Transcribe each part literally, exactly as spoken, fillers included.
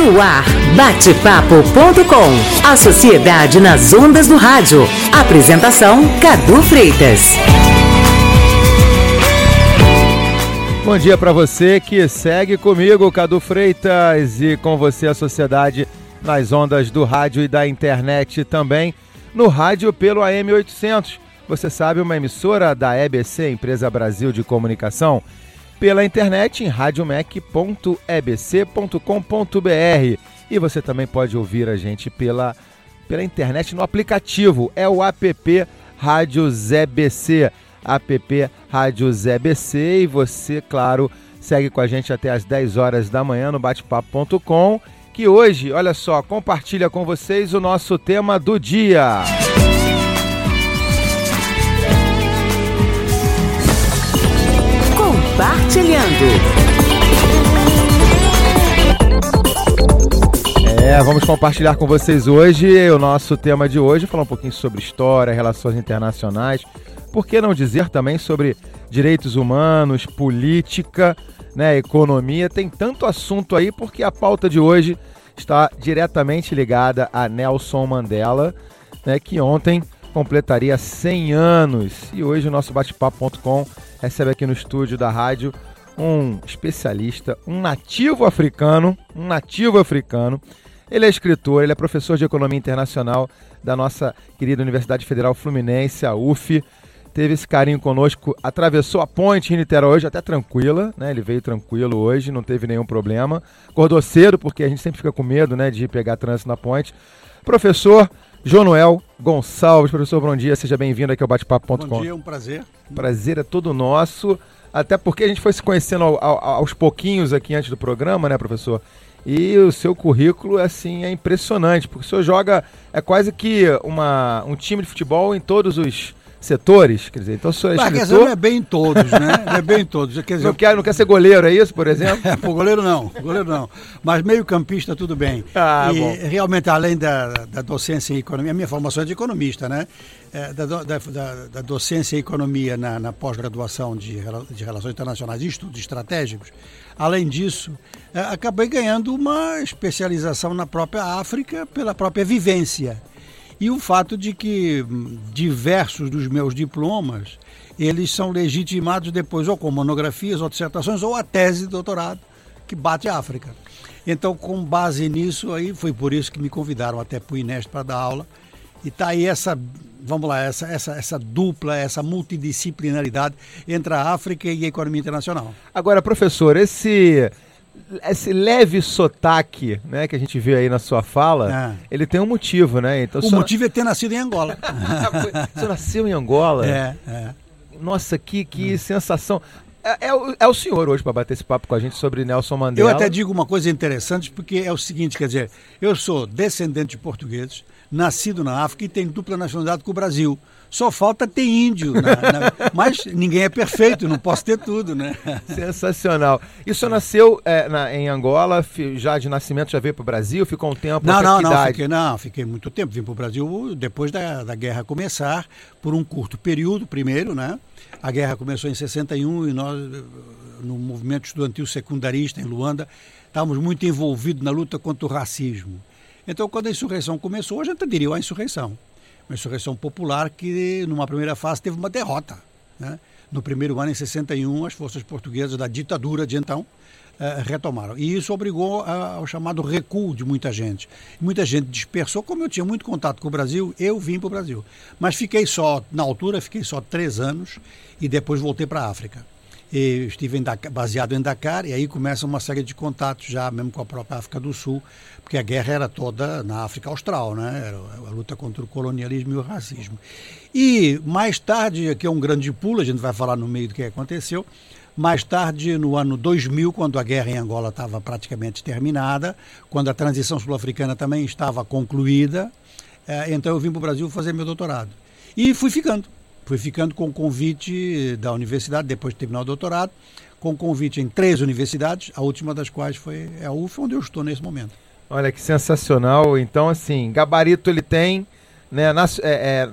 No ar, bate papo ponto com. A sociedade nas ondas do rádio. Apresentação, Cadu Freitas. Bom dia para você que segue comigo, Cadu Freitas, e com você a sociedade nas ondas do rádio e da internet também. No rádio pelo A M oitocentos, você sabe, uma emissora da E B C, Empresa Brasil de Comunicação. Pela internet em radiomec ponto e b c ponto com ponto b r. E você também pode ouvir a gente pela, pela internet no aplicativo, é o app Rádio Zé B C, app Rádio Zé B C, e você, claro, segue com a gente até às dez horas da manhã no bate papo ponto com, que hoje, olha só, compartilha com vocês o nosso tema do dia. Compartilhando. É, vamos compartilhar com vocês hoje o nosso tema de hoje, falar um pouquinho sobre história, relações internacionais, por que não dizer também sobre direitos humanos, política, né, economia. Tem tanto assunto aí porque a pauta de hoje está diretamente ligada a Nelson Mandela, né, que ontem completaria cem anos. E hoje o nosso bate papo ponto com recebe aqui no estúdio da rádio um especialista, um nativo africano, um nativo africano. Ele é escritor, ele é professor de Economia Internacional da nossa querida Universidade Federal Fluminense, a U F. Teve esse carinho conosco, atravessou a ponte em Niterói hoje até tranquila, né? Ele veio tranquilo hoje, não teve nenhum problema. Acordou cedo, porque a gente sempre fica com medo, né, de pegar trânsito na ponte. Professor Jonoel Gonçalves. Professor, bom dia, seja bem-vindo aqui ao bate papo ponto com. Bom dia, um prazer. Prazer é todo nosso, até porque a gente foi se conhecendo ao, ao, aos pouquinhos aqui antes do programa, né, professor? E o seu currículo, assim, é impressionante, porque o senhor joga, é quase que uma, um time de futebol em todos os setores, quer dizer, então o senhor é escritor... Mas, não é bem em todos, né? Não é bem em todos. Quer dizer, não, quer, não quer ser goleiro, é isso, por exemplo? É, pô, goleiro não, goleiro não. Mas meio campista, tudo bem. Ah, e bom. Realmente, além da, da docência em economia, a minha formação é de economista, né? É, da, da, da, da docência em economia na, na pós-graduação de, de Relações Internacionais e Estudos Estratégicos, além disso, é, acabei ganhando uma especialização na própria África pela própria vivência. E o fato de que diversos dos meus diplomas, eles são legitimados depois ou com monografias, ou dissertações, ou a tese de doutorado que bate a África. Então, com base nisso, aí foi por isso que me convidaram até para o INEST para dar aula. E está aí essa, vamos lá, essa, essa, essa dupla, essa multidisciplinaridade entre a África e a economia internacional. Agora, professor, esse... esse leve sotaque, né, que a gente vê aí na sua fala, ah. ele tem um motivo, né? Então, o motivo é ter nascido em Angola. Você nasceu em Angola? É, é. Nossa, que, que hum. sensação. É, é, o, é o senhor hoje para bater esse papo com a gente sobre Nelson Mandela. Eu até digo uma coisa interessante, porque é o seguinte, quer dizer, eu sou descendente de portugueses, nascido na África e tenho dupla nacionalidade com o Brasil. Só falta ter índio, na, na, mas ninguém é perfeito, não posso ter tudo, né? Sensacional. E o senhor nasceu é, na, em Angola, já de nascimento já veio para o Brasil, ficou um tempo? Não, não, não idade? fiquei, não, fiquei muito tempo, vim para o Brasil depois da, da guerra começar, por um curto período primeiro, né? A guerra começou em sessenta e um e nós, no movimento estudantil secundarista em Luanda, estávamos muito envolvidos na luta contra o racismo. Então, quando a insurreição começou, a gente aderiu à insurreição. Uma insurreição popular que, numa primeira fase, teve uma derrota, né? No primeiro ano, em sessenta e um, as forças portuguesas da ditadura de então eh, retomaram. E isso obrigou a, ao chamado recuo de muita gente. Muita gente dispersou. Como eu tinha muito contato com o Brasil, eu vim para o Brasil. Mas fiquei só, na altura, fiquei só três anos e depois voltei para a África. E estive em Dakar, baseado em Dakar, e aí começa uma série de contatos já mesmo com a própria África do Sul, porque a guerra era toda na África Austral, né? Era a luta contra o colonialismo e o racismo. E mais tarde, aqui é um grande pulo, a gente vai falar no meio do que aconteceu, mais tarde, no ano dois mil, quando a guerra em Angola estava praticamente terminada, quando a transição sul-africana também estava concluída, eh, então eu vim para o Brasil fazer meu doutorado. E fui ficando. Fui ficando com convite da universidade, depois de terminar o doutorado, com convite em três universidades, a última das quais foi a U F, onde eu estou nesse momento. Olha que sensacional. Então, assim, gabarito ele tem, né, nas, é, é,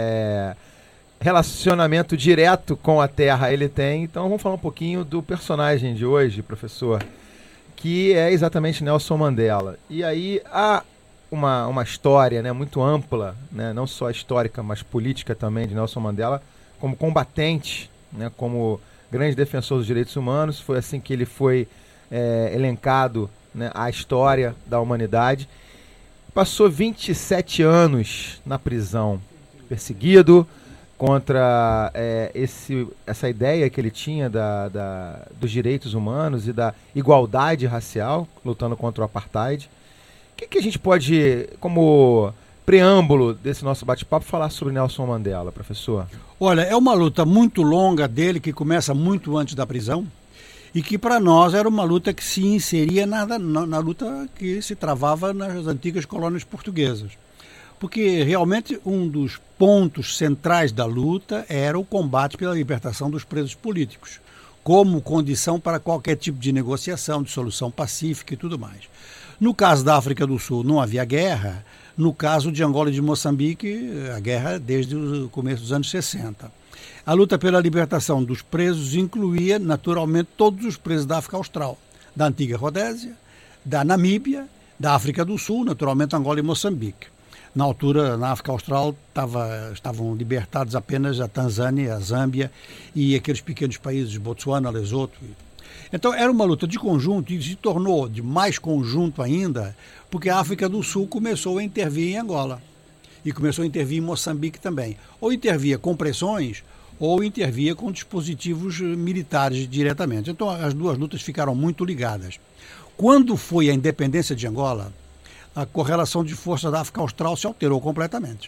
é, relacionamento direto com a Terra ele tem. Então, vamos falar um pouquinho do personagem de hoje, professor, que é exatamente Nelson Mandela. E aí há uma, uma história, né, muito ampla, né, não só histórica, mas política também, de Nelson Mandela, como combatente, né, como grande defensor dos direitos humanos. Foi assim que ele foi é, elencado, né, à história da humanidade. Passou vinte e sete anos na prisão, perseguido contra é, esse, essa ideia que ele tinha da, da, dos direitos humanos e da igualdade racial, lutando contra o apartheid. O que, que a gente pode, como preâmbulo desse nosso bate-papo, falar sobre Nelson Mandela, professor? Olha, é uma luta muito longa dele, que começa muito antes da prisão, e que para nós era uma luta que se inseria na, na, na luta que se travava nas antigas colônias portuguesas. Porque realmente um dos pontos centrais da luta era o combate pela libertação dos presos políticos, como condição para qualquer tipo de negociação, de solução pacífica e tudo mais. No caso da África do Sul não havia guerra, no caso de Angola e de Moçambique, a guerra desde o começo dos anos sessenta. A luta pela libertação dos presos incluía, naturalmente, todos os presos da África Austral, da antiga Rodésia, da Namíbia, da África do Sul, naturalmente Angola e Moçambique. Na altura, na África Austral, tava, estavam libertados apenas a Tanzânia, a Zâmbia e aqueles pequenos países, Botsuana, Lesoto. Então era uma luta de conjunto e se tornou de mais conjunto ainda, porque a África do Sul começou a intervir em Angola e começou a intervir em Moçambique também. Ou intervia com pressões, ou intervia com dispositivos militares diretamente. Então as duas lutas ficaram muito ligadas. Quando foi a independência de Angola, a correlação de forças da África Austral se alterou completamente.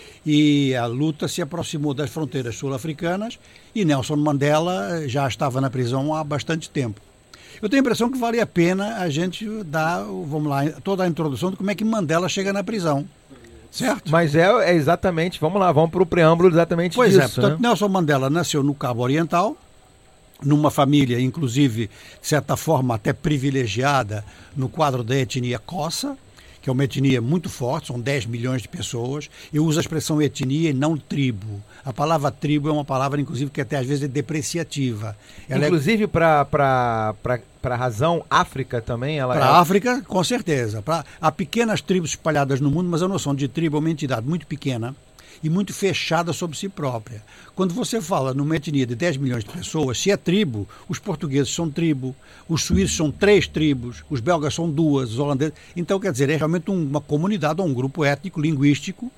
E a luta se aproximou das fronteiras sul-africanas e Nelson Mandela já estava na prisão há bastante tempo. Eu tenho a impressão que vale a pena a gente dar, vamos lá, toda a introdução de como é que Mandela chega na prisão. Certo? Mas é, é exatamente, vamos lá, vamos para o preâmbulo exatamente pois disso. Pois é, portanto, né? Nelson Mandela nasceu no Cabo Oriental, numa família, inclusive, de certa forma, até privilegiada no quadro da etnia Xhosa, que é uma etnia muito forte, são dez milhões de pessoas. Eu uso a expressão etnia e não tribo. A palavra tribo é uma palavra, inclusive, que até às vezes é depreciativa. Ela inclusive, é... para a razão África também? Para a é... África, com certeza. Pra... Há pequenas tribos espalhadas no mundo, mas a noção de tribo é uma entidade muito pequena e muito fechada sobre si própria. Quando você fala numa etnia de dez milhões de pessoas, se é tribo, os portugueses são tribo, os suíços são três tribos, os belgas são duas, os holandeses... Então, quer dizer, é realmente uma comunidade ou um grupo étnico, linguístico,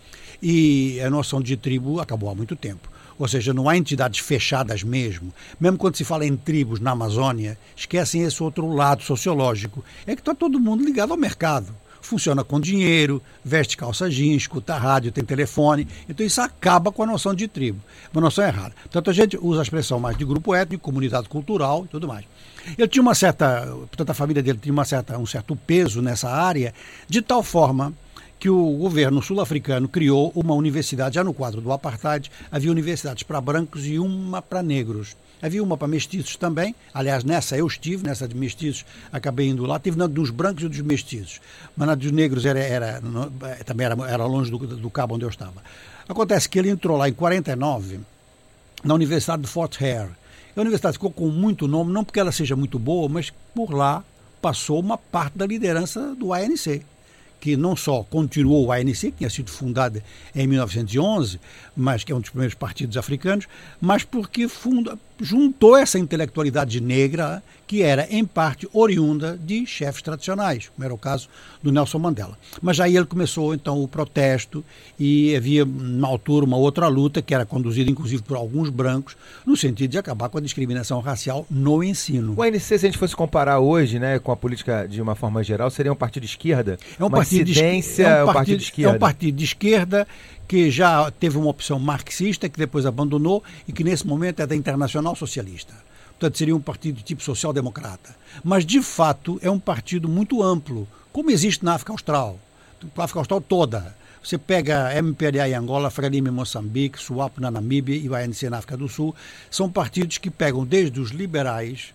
e a noção de tribo acabou há muito tempo. Ou seja, não há entidades fechadas mesmo. Mesmo quando se fala em tribos na Amazônia, esquecem esse outro lado sociológico. É que está todo mundo ligado ao mercado. Funciona com dinheiro, veste calça jeans, escuta rádio, tem telefone. Então isso acaba com a noção de tribo. Uma noção errada. Portanto, a gente usa a expressão mais de grupo étnico, comunidade cultural e tudo mais. Ele tinha uma certa, portanto a família dele tinha uma certa, um certo peso nessa área, de tal forma que o governo sul-africano criou uma universidade, já no quadro do apartheid, havia universidades para brancos e uma para negros. Havia uma para mestiços também, aliás, nessa eu estive, nessa de mestiços, acabei indo lá, estive na dos brancos e dos mestiços, mas na dos negros era, era, também era, era longe do, do cabo onde eu estava. Acontece que ele entrou lá em quarenta e nove, na Universidade de Fort Hare. A universidade ficou com muito nome, não porque ela seja muito boa, mas por lá passou uma parte da liderança do A N C, que não só continuou o A N C, que tinha sido fundado em mil novecentos e onze, mas que é um dos primeiros partidos africanos, mas porque funda, juntou essa intelectualidade negra que era, em parte, oriunda de chefes tradicionais, como era o caso do Nelson Mandela. Mas aí ele começou, então, o protesto e havia, na altura, uma outra luta que era conduzida, inclusive, por alguns brancos, no sentido de acabar com a discriminação racial no ensino. O A N C, se a gente fosse comparar hoje, né, com a política de uma forma geral, seria um partido de esquerda? É um partido de, é um partido, é um partido de esquerda. É um partido de esquerda que já teve uma opção marxista, que depois abandonou e que nesse momento é da Internacional Socialista. Portanto, seria um partido de tipo social-democrata. Mas, de fato, é um partido muito amplo, como existe na África Austral. Na África Austral toda. Você pega M P L A em Angola, Frelimo em Moçambique, SWAPO na Namíbia e o A N C na África do Sul. São partidos que pegam desde os liberais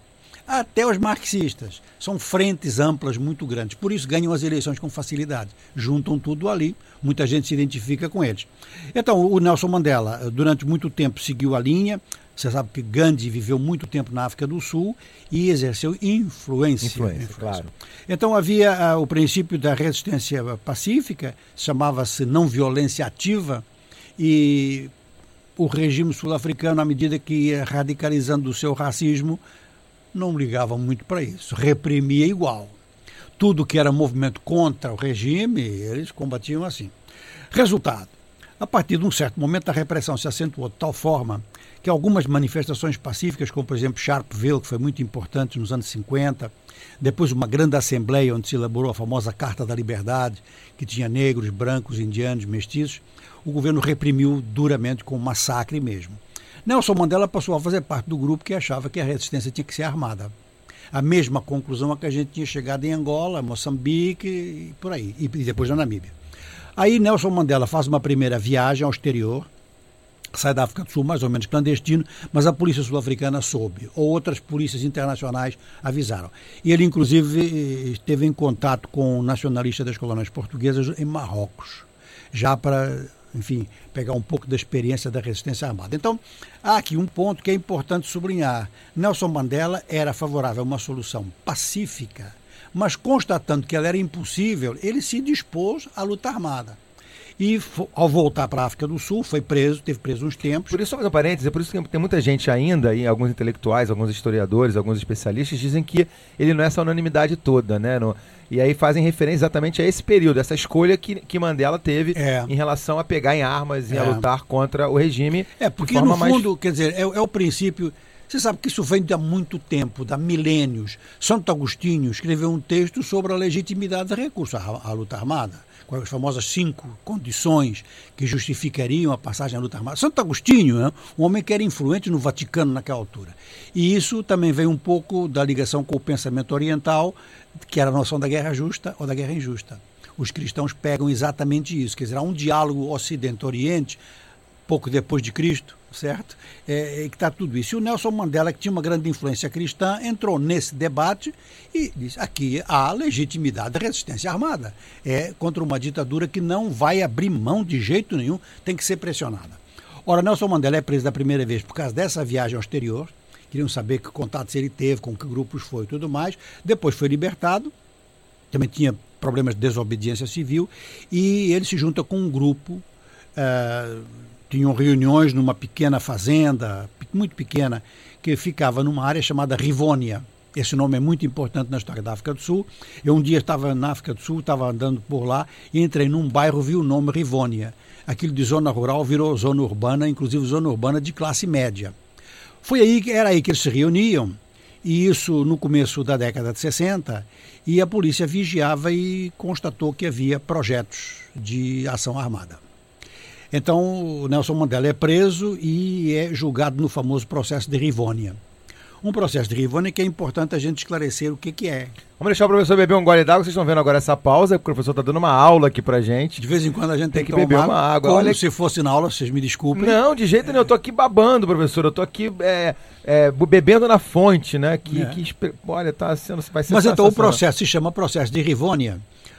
até os marxistas. São frentes amplas muito grandes, por isso ganham as eleições com facilidade. Juntam tudo ali, muita gente se identifica com eles. Então, o Nelson Mandela, durante muito tempo, seguiu a linha. Você sabe que Gandhi viveu muito tempo na África do Sul e exerceu influência. Influência, influência. Claro. Então havia uh, o princípio da resistência pacífica, chamava-se não violência ativa, e o regime sul-africano, à medida que ia radicalizando o seu racismo, não ligava muito para isso, reprimia igual. Tudo que era movimento contra o regime, eles combatiam assim. Resultado, a partir de um certo momento a repressão se acentuou de tal forma que algumas manifestações pacíficas, como por exemplo Sharpeville, que foi muito importante nos anos cinquenta, depois uma grande assembleia onde se elaborou a famosa Carta da Liberdade, que tinha negros, brancos, indianos, mestiços, o governo reprimiu duramente com massacre mesmo. Nelson Mandela passou a fazer parte do grupo que achava que a resistência tinha que ser armada. A mesma conclusão a que a gente tinha chegado em Angola, Moçambique e por aí, e depois na Namíbia. Aí Nelson Mandela faz uma primeira viagem ao exterior, sai da África do Sul mais ou menos clandestino, mas a polícia sul-africana soube, ou outras polícias internacionais avisaram. E ele, inclusive, esteve em contato com o nacionalista das colônias portuguesas em Marrocos, já para, enfim, pegar um pouco da experiência da resistência armada. Então, há aqui um ponto que é importante sublinhar. Nelson Mandela era favorável a uma solução pacífica, mas constatando que ela era impossível, ele se dispôs à luta armada. E ao voltar para a África do Sul, foi preso, teve preso uns tempos. Por isso, só mais um parênteses, é por isso que tem muita gente ainda, e alguns intelectuais, alguns historiadores, alguns especialistas, dizem que ele não é essa unanimidade toda, né? No, e aí fazem referência exatamente a esse período, essa escolha que, que Mandela teve é. em relação a pegar em armas e é. a lutar contra o regime. É, porque no fundo, mais... quer dizer, é, é o princípio... Você sabe que isso vem de há muito tempo, de há milênios. Santo Agostinho escreveu um texto sobre a legitimidade do recurso à, à luta armada, com as famosas cinco condições que justificariam a passagem à luta armada. Santo Agostinho, né, um homem que era influente no Vaticano naquela altura. E isso também vem um pouco da ligação com o pensamento oriental, que era a noção da guerra justa ou da guerra injusta. Os cristãos pegam exatamente isso, quer dizer, há um diálogo Ocidente-Oriente, pouco depois de Cristo, certo? É, é que está tudo isso. E o Nelson Mandela, que tinha uma grande influência cristã, entrou nesse debate e disse, aqui há legitimidade da resistência armada. É contra uma ditadura que não vai abrir mão de jeito nenhum, tem que ser pressionada. Ora, Nelson Mandela é preso da primeira vez por causa dessa viagem ao exterior, queriam saber que contatos ele teve, com que grupos foi e tudo mais, depois foi libertado, também tinha problemas de desobediência civil, e ele se junta com um grupo... Uh, tinham reuniões numa pequena fazenda, muito pequena, que ficava numa área chamada Rivônia. Esse nome é muito importante na história da África do Sul. Eu um dia estava na África do Sul, estava andando por lá, e entrei num bairro, vi o nome Rivônia. Aquilo de zona rural virou zona urbana, inclusive zona urbana de classe média. Foi aí, era aí que eles se reuniam, e isso no começo da década de sessenta, e a polícia vigiava e constatou que havia projetos de ação armada. Então, o Nelson Mandela é preso e é julgado no famoso processo de Rivônia. Um processo de Rivônia que é importante a gente esclarecer o que, que é. Vamos deixar o professor beber um gole d'água. Vocês estão vendo agora essa pausa, porque o professor está dando uma aula aqui pra gente. De vez em quando a gente tem, tem que, que beber uma água. Como Olha... se fosse na aula, vocês me desculpem. Não, de jeito nenhum. Eu tô aqui babando, professor. Eu tô aqui é, é, bebendo na fonte, né? Que, é. que olha, tá sendo... Vai ser Mas então o processo se chama processo de Rivônia,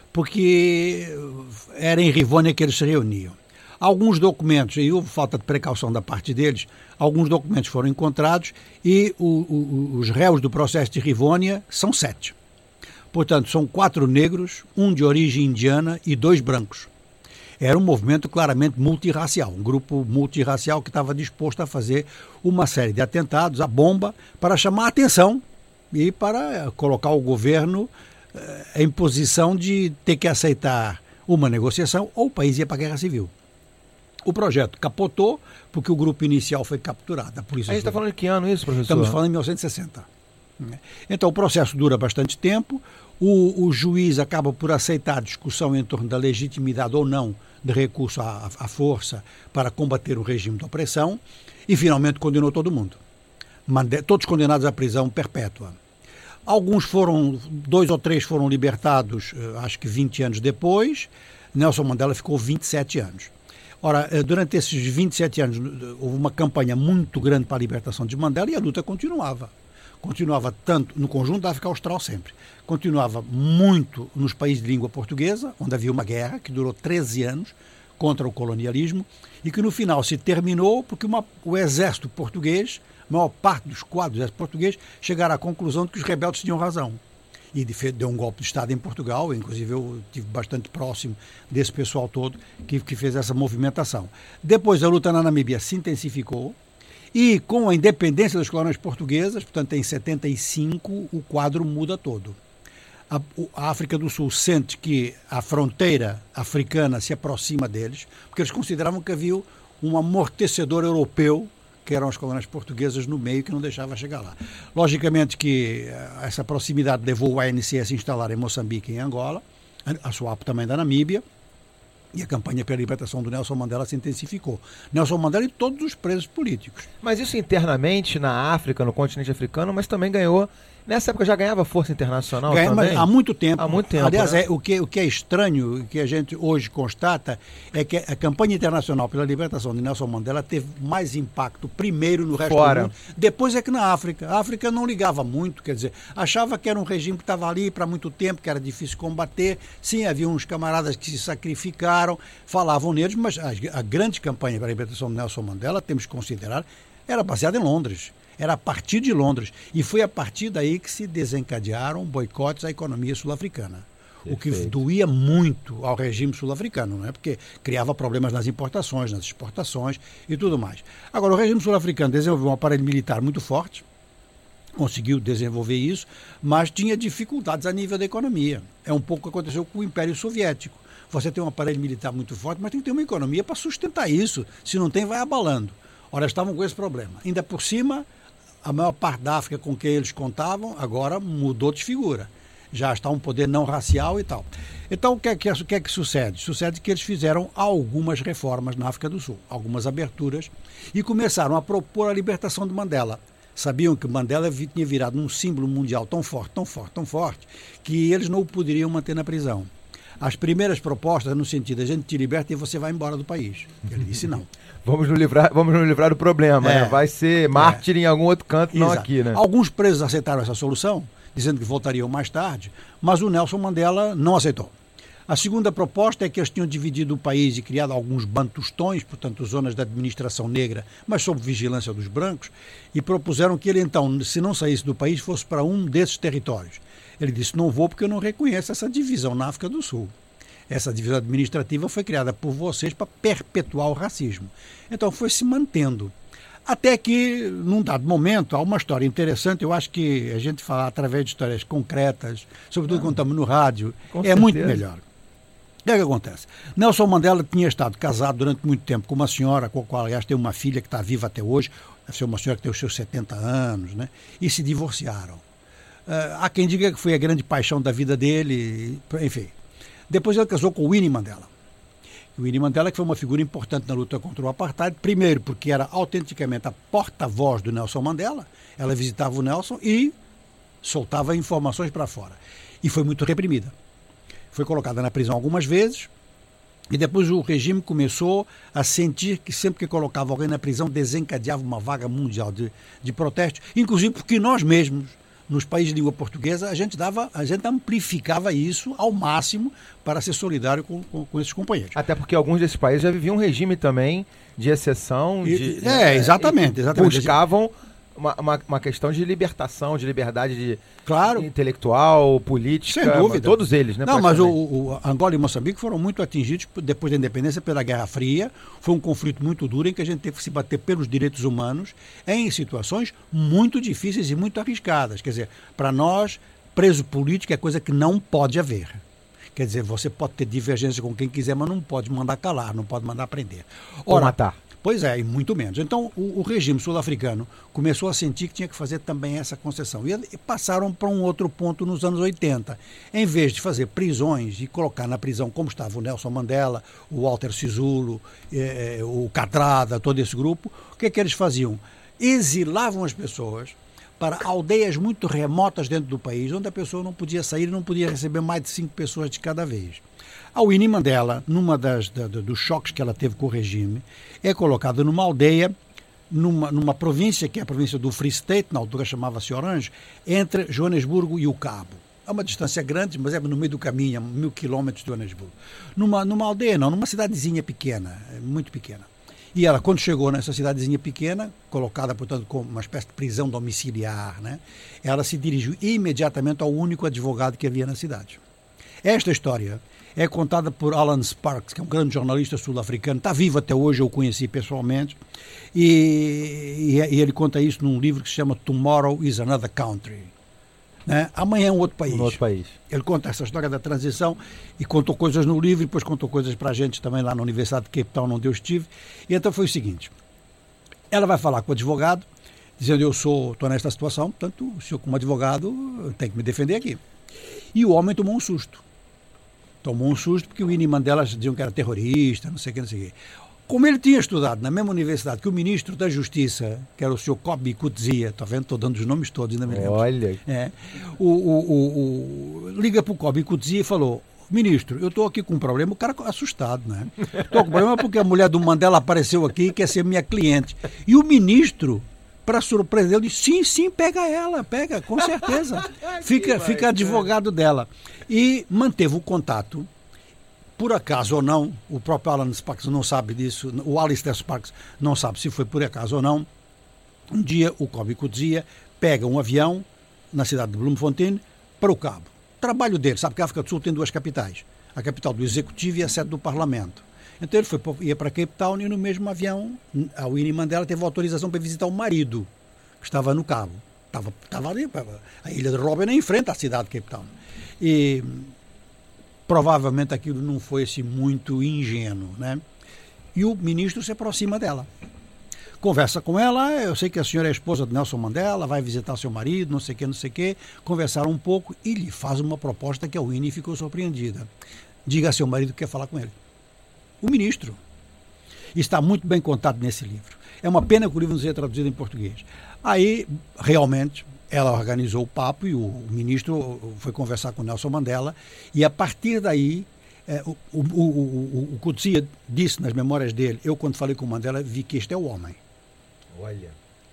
porque era em Rivônia que eles se reuniam. Alguns documentos, e houve falta de precaução da parte deles, alguns documentos foram encontrados e o, o, os réus do processo de Rivônia são sete. Portanto, são quatro negros, um de origem indiana e dois brancos. Era um movimento claramente multirracial, um grupo multirracial que estava disposto a fazer uma série de atentados à bomba para chamar a atenção e para colocar o governo eh, em posição de ter que aceitar uma negociação ou o país ia para a guerra civil. O projeto capotou porque o grupo inicial foi capturado. A polícia a gente está falando de que ano isso, professor? Estamos falando em mil novecentos e sessenta. Então o processo dura bastante tempo, o, o juiz acaba por aceitar a discussão em torno da legitimidade ou não de recurso à, à força para combater o regime de opressão e finalmente condenou todo mundo. Mande, todos condenados à prisão perpétua. Alguns foram, dois ou três foram libertados, acho que vinte anos depois. Nelson Mandela ficou vinte e sete anos. Ora, durante esses vinte e sete anos houve uma campanha muito grande para a libertação de Mandela e a luta continuava. continuava tanto no conjunto da África Austral sempre, continuava muito nos países de língua portuguesa, onde havia uma guerra que durou treze anos contra o colonialismo e que no final se terminou porque uma, o exército português, a maior parte dos quadros do exército português, chegaram à conclusão de que os rebeldes tinham razão. E deu um golpe de Estado em Portugal, inclusive eu estive bastante próximo desse pessoal todo que, que fez essa movimentação. Depois a luta na Namíbia se intensificou e com a independência das colônias portuguesas, portanto em setenta e cinco, o quadro muda todo. A, a África do Sul sente que a fronteira africana se aproxima deles, porque eles consideravam que havia um amortecedor europeu, que eram as colônias portuguesas no meio, que não deixava chegar lá. Logicamente que essa proximidade levou o A N C a se instalar em Moçambique e em Angola, a SWAPO também da Namíbia, e a campanha pela libertação do Nelson Mandela se intensificou. Nelson Mandela e todos os presos políticos. Mas isso internamente na África, no continente africano, mas também ganhou... Nessa época já ganhava força internacional Ganha, também? Mas há muito tempo. Há muito tempo. Aliás, né? é, o, que, o que é estranho, o que a gente hoje constata, é que a campanha internacional pela libertação de Nelson Mandela teve mais impacto primeiro no resto Fora. do mundo, depois é que na África. A África não ligava muito, quer dizer, achava que era um regime que estava ali para muito tempo, que era difícil combater. Sim, havia uns camaradas que se sacrificaram, falavam neles, mas a, a grande campanha pela libertação de Nelson Mandela, temos que considerar, era baseada em Londres. Era a partir de Londres. E foi a partir daí que se desencadearam boicotes à economia sul-africana. O que doía muito ao regime sul-africano, não é? Porque criava problemas nas importações, nas exportações e tudo mais. Agora, o regime sul-africano desenvolveu um aparelho militar muito forte, conseguiu desenvolver isso, mas tinha dificuldades a nível da economia. É um pouco o que aconteceu com o Império Soviético. Você tem um aparelho militar muito forte, mas tem que ter uma economia para sustentar isso. Se não tem, vai abalando. Ora, estavam com esse problema. Ainda por cima, a maior parte da África com quem eles contavam agora mudou de figura. Já está um poder não racial e tal. Então, o que é que, o que é que sucede? Sucede que eles fizeram algumas reformas na África do Sul, algumas aberturas, e começaram a propor a libertação de Mandela. Sabiam que Mandela tinha virado um símbolo mundial tão forte, tão forte, tão forte, que eles não o poderiam manter na prisão. As primeiras propostas, no sentido, a gente te liberta e você vai embora do país. Ele disse não. Vamos nos livrar, vamos nos livrar do problema, é, né? Vai ser mártir é. em algum outro canto, Exato. não aqui, né? Alguns presos aceitaram essa solução, dizendo que voltariam mais tarde, mas o Nelson Mandela não aceitou. A segunda proposta é que eles tinham dividido o país e criado alguns bantustões, portanto zonas de administração negra, mas sob vigilância dos brancos, e propuseram que ele então, se não saísse do país, fosse para um desses territórios. Ele disse, não vou porque eu não reconheço essa divisão na África do Sul. Essa divisão administrativa foi criada por vocês para perpetuar o racismo. Então foi se mantendo. Até que, num dado momento, há uma história interessante, eu acho que a gente falar através de histórias concretas, sobretudo ah, quando estamos no rádio, é certeza. muito melhor. O que é que acontece? Nelson Mandela tinha estado casado durante muito tempo com uma senhora, com a qual, aliás, tem uma filha que está viva até hoje, deve ser uma senhora que tem os seus setenta anos, né? E se divorciaram. Uh, há quem diga que foi a grande paixão da vida dele, enfim. Depois ele casou com o Winnie Mandela. O Winnie Mandela, que foi uma figura importante na luta contra o apartheid, primeiro porque era autenticamente a porta-voz do Nelson Mandela, ela visitava o Nelson e soltava informações para fora. E foi muito reprimida. Foi colocada na prisão algumas vezes e depois o regime começou a sentir que sempre que colocava alguém na prisão desencadeava uma vaga mundial de, de protestos, inclusive porque nós mesmos, nos países de língua portuguesa, a gente dava, a gente amplificava isso ao máximo para ser solidário com, com, com esses companheiros. Até porque alguns desses países já viviam um regime também de exceção. De, e, é, exatamente. exatamente. Buscavam uma, uma, uma questão de libertação, de liberdade de, claro. intelectual, política. Sem dúvida. Todos eles, né? Não, mas o, o Angola e Moçambique foram muito atingidos depois da independência pela Guerra Fria. Foi um conflito muito duro em que a gente teve que se bater pelos direitos humanos em situações muito difíceis e muito arriscadas. Quer dizer, para nós, preso político é coisa que não pode haver. Quer dizer, você pode ter divergência com quem quiser, mas não pode mandar calar, não pode mandar prender. Ora, ou matar. Pois é, e muito menos. Então, o, o regime sul-africano começou a sentir que tinha que fazer também essa concessão. E, e passaram para um outro ponto nos anos oitenta. Em vez de fazer prisões e colocar na prisão, como estava o Nelson Mandela, o Walter Sisulu, eh, o Catrada, todo esse grupo, o que é que eles faziam? Exilavam as pessoas para aldeias muito remotas dentro do país, onde a pessoa não podia sair e não podia receber mais de cinco pessoas de cada vez. A Winnie Mandela, numa das da, dos choques que ela teve com o regime, é colocada numa aldeia numa, numa província, que é a província do Free State, na altura chamava-se Orange, entre Joanesburgo e o Cabo. É uma distância grande, mas é no meio do caminho, a mil quilômetros de Joanesburgo. Numa, numa aldeia, não, numa cidadezinha pequena, muito pequena. E ela, quando chegou nessa cidadezinha pequena, colocada, portanto, como uma espécie de prisão domiciliar, né, ela se dirigiu imediatamente ao único advogado que havia na cidade. Esta história é contada por Alan Sparks, que é um grande jornalista sul-africano, está vivo até hoje, eu o conheci pessoalmente, e, e, e ele conta isso num livro que se chama Tomorrow is Another Country. Né? Amanhã é um outro país. Um outro país. Ele conta essa história da transição e contou coisas no livro, e depois contou coisas para a gente também lá na Universidade de Cape Town, onde eu estive. E então foi o seguinte, ela vai falar com o advogado, dizendo, eu sou, estou nesta situação, portanto, o senhor como advogado tem que me defender aqui. E o homem tomou um susto. Tomou um susto porque o Winnie Mandela diziam que era terrorista, não sei o que, não sei o que. Como ele tinha estudado na mesma universidade que o ministro da Justiça, que era o senhor Kobi Coetzee, está vendo? Estou dando os nomes todos, ainda me lembro. Olha. É, o, o, o, o, liga para o Kobi Coetzee e falou, ministro, eu estou aqui com um problema, o cara assustado, né? Estou com um problema porque a mulher do Mandela apareceu aqui e quer ser minha cliente. E o ministro, para surpreender, ele disse, sim, sim, pega ela, pega, com certeza. Fica, fica advogado dela. E manteve o contato. Por acaso ou não, o próprio Alan Sparks não sabe disso, o Alistair Sparks não sabe se foi por acaso ou não. Um dia o Kobi Coetzee pega um avião na cidade de Bloemfontein para o Cabo. Trabalho dele, sabe que a África do Sul tem duas capitais, a capital do Executivo e a sede do Parlamento. Então ele foi, ia para Cape Town e no mesmo avião a Winnie Mandela teve autorização para visitar o marido, que estava no Cabo. Estava, estava ali, a ilha de Robben é em frente à cidade de Cape Town. E provavelmente aquilo não foi assim muito ingênuo, né? E o ministro se aproxima dela. Conversa com ela, eu sei que a senhora é esposa de Nelson Mandela, vai visitar seu marido, não sei o que, não sei o que. Conversaram um pouco e lhe faz uma proposta que a Winnie ficou surpreendida. Diga a seu marido que quer falar com ele. O ministro. Está muito bem contado nesse livro. É uma pena que o livro não seja traduzido em português. Aí, realmente, ela organizou o papo e o, o ministro foi conversar com Nelson Mandela e a partir daí é, o, o, o, o, o Coetzee disse nas memórias dele, eu quando falei com o Mandela vi que este é o homem. Olha.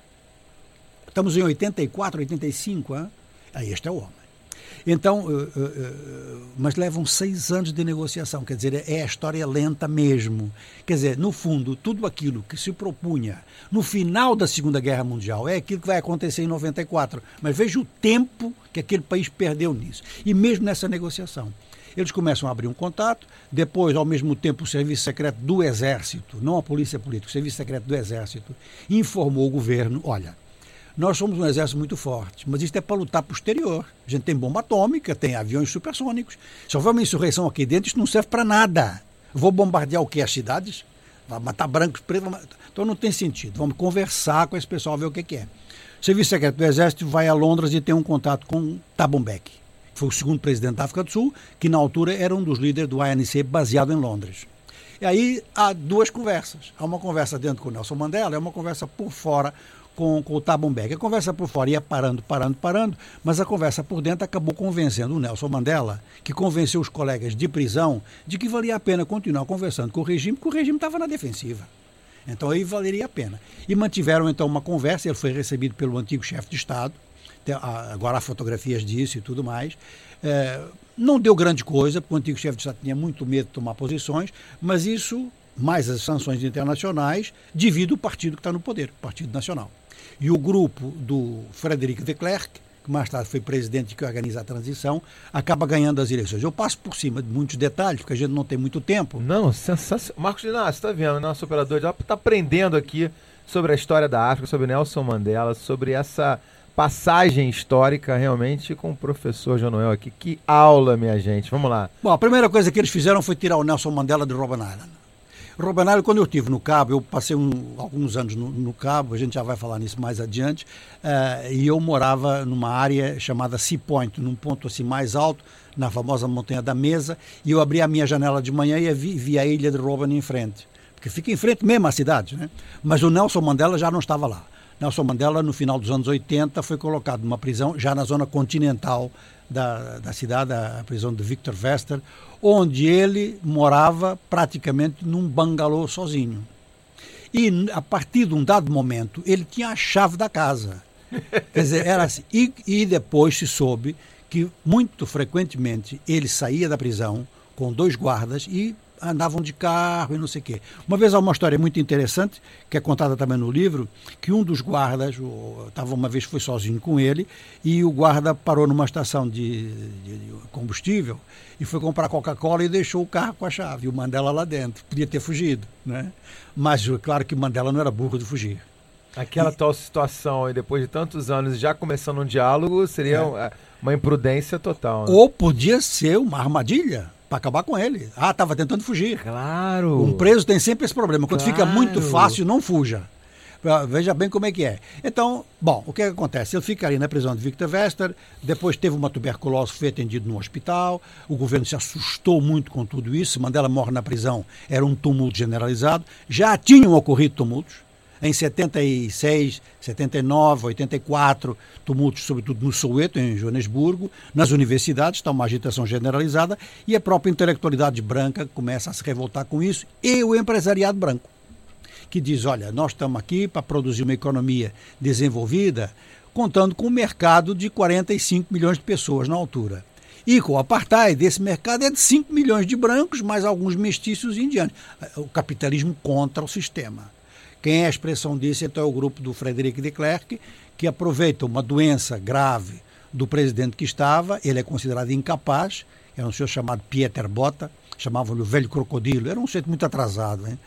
Estamos em oitenta e quatro, oitenta e cinco, hein? Aí este é o homem. Então, uh, uh, uh, mas levam seis anos de negociação, quer dizer, é a história lenta mesmo. Quer dizer, no fundo, tudo aquilo que se propunha no final da Segunda Guerra Mundial é aquilo que vai acontecer em noventa e quatro. Mas veja o tempo que aquele país perdeu nisso. E mesmo nessa negociação. Eles começam a abrir um contato, depois, ao mesmo tempo, o Serviço Secreto do Exército, não a Polícia Política, o Serviço Secreto do Exército, informou o governo, olha, nós somos um exército muito forte, mas isto é para lutar para o exterior. A gente tem bomba atômica, tem aviões supersônicos. Se houver uma insurreição aqui dentro, isso não serve para nada. Vou bombardear o quê? As cidades? Vai matar brancos, pretos? Então não tem sentido. Vamos conversar com esse pessoal, ver o que, que é. O Serviço Secreto do Exército vai a Londres e tem um contato com Thabo Mbeki, que foi o segundo presidente da África do Sul, que na altura era um dos líderes do A N C baseado em Londres. E aí há duas conversas. Há uma conversa dentro com o Nelson Mandela, é uma conversa por fora com, com o Thabo Mbeki. A conversa por fora ia parando, parando, parando, mas a conversa por dentro acabou convencendo o Nelson Mandela, que convenceu os colegas de prisão de que valia a pena continuar conversando com o regime, porque o regime estava na defensiva. Então aí valeria a pena. E mantiveram então uma conversa, ele foi recebido pelo antigo chefe de Estado, agora há fotografias disso e tudo mais. É, não deu grande coisa, porque o antigo chefe de Estado tinha muito medo de tomar posições, mas isso, mais as sanções internacionais, divide o partido que está no poder, o Partido Nacional. E o grupo do Frederic de Klerk, que mais tarde foi presidente que organiza a transição, acaba ganhando as eleições. Eu passo por cima de muitos detalhes, porque a gente não tem muito tempo. Não, sensacional. Marcos Inácio, está vendo? Nosso operador já está aprendendo aqui sobre a história da África, sobre Nelson Mandela, sobre essa passagem histórica realmente com o professor João Noel aqui. Que aula, minha gente. Vamos lá. Bom, a primeira coisa que eles fizeram foi tirar o Nelson Mandela de Robben Island. Robben Island, quando eu estive no Cabo, eu passei um, alguns anos no, no Cabo, a gente já vai falar nisso mais adiante, uh, e eu morava numa área chamada Sea Point, num ponto assim mais alto, na famosa Montanha da Mesa, e eu abria a minha janela de manhã e vi, vi a ilha de Robben em frente, porque fica em frente mesmo à cidade, né? Mas o Nelson Mandela já não estava lá. Nelson Mandela, no final dos anos oitenta, foi colocado numa prisão, já na zona continental da, da cidade, a prisão de Victor Verster, onde ele morava praticamente num bangalô sozinho. E a partir de um dado momento, ele tinha a chave da casa. Quer dizer, era assim. E, e depois se soube que muito frequentemente ele saía da prisão com dois guardas e andavam de carro e não sei o quê. Uma vez há uma história muito interessante, que é contada também no livro, que um dos guardas, estava uma vez foi sozinho com ele, e o guarda parou numa estação de, de, de combustível e foi comprar Coca-Cola e deixou o carro com a chave, e o Mandela lá dentro. Podia ter fugido, né? Mas claro que o Mandela não era burro de fugir. Aquela e, tal situação, e depois de tantos anos já começando um diálogo, seria é. uma imprudência total. Né? Ou podia ser uma armadilha para acabar com ele. Ah, estava tentando fugir. Claro. Um preso tem sempre esse problema. Quando claro. fica muito fácil, não fuja. Veja bem como é que é. Então, bom, o que, é que acontece? Ele fica ali na prisão de Victor Verster, depois teve uma tuberculose, foi atendido no hospital, o governo se assustou muito com tudo isso, Mandela morre na prisão, era um tumulto generalizado, já tinham ocorrido tumultos, em setenta e seis, setenta e nove, oitenta e quatro, tumultos sobretudo no Soweto, em Joanesburgo, nas universidades, está uma agitação generalizada, e a própria intelectualidade branca começa a se revoltar com isso, e o empresariado branco, que diz, olha, nós estamos aqui para produzir uma economia desenvolvida, contando com um mercado de quarenta e cinco milhões de pessoas na altura. E com o apartheid, esse mercado é de cinco milhões de brancos, mais alguns mestiços e indianos. O capitalismo contra o sistema. Quem é a expressão disso, então, é o grupo do Frederic de Klerk, que aproveita uma doença grave do presidente que estava, ele é considerado incapaz, era um senhor chamado Pieter Botta, chamavam-lhe o velho crocodilo, era um sujeito muito atrasado, hein?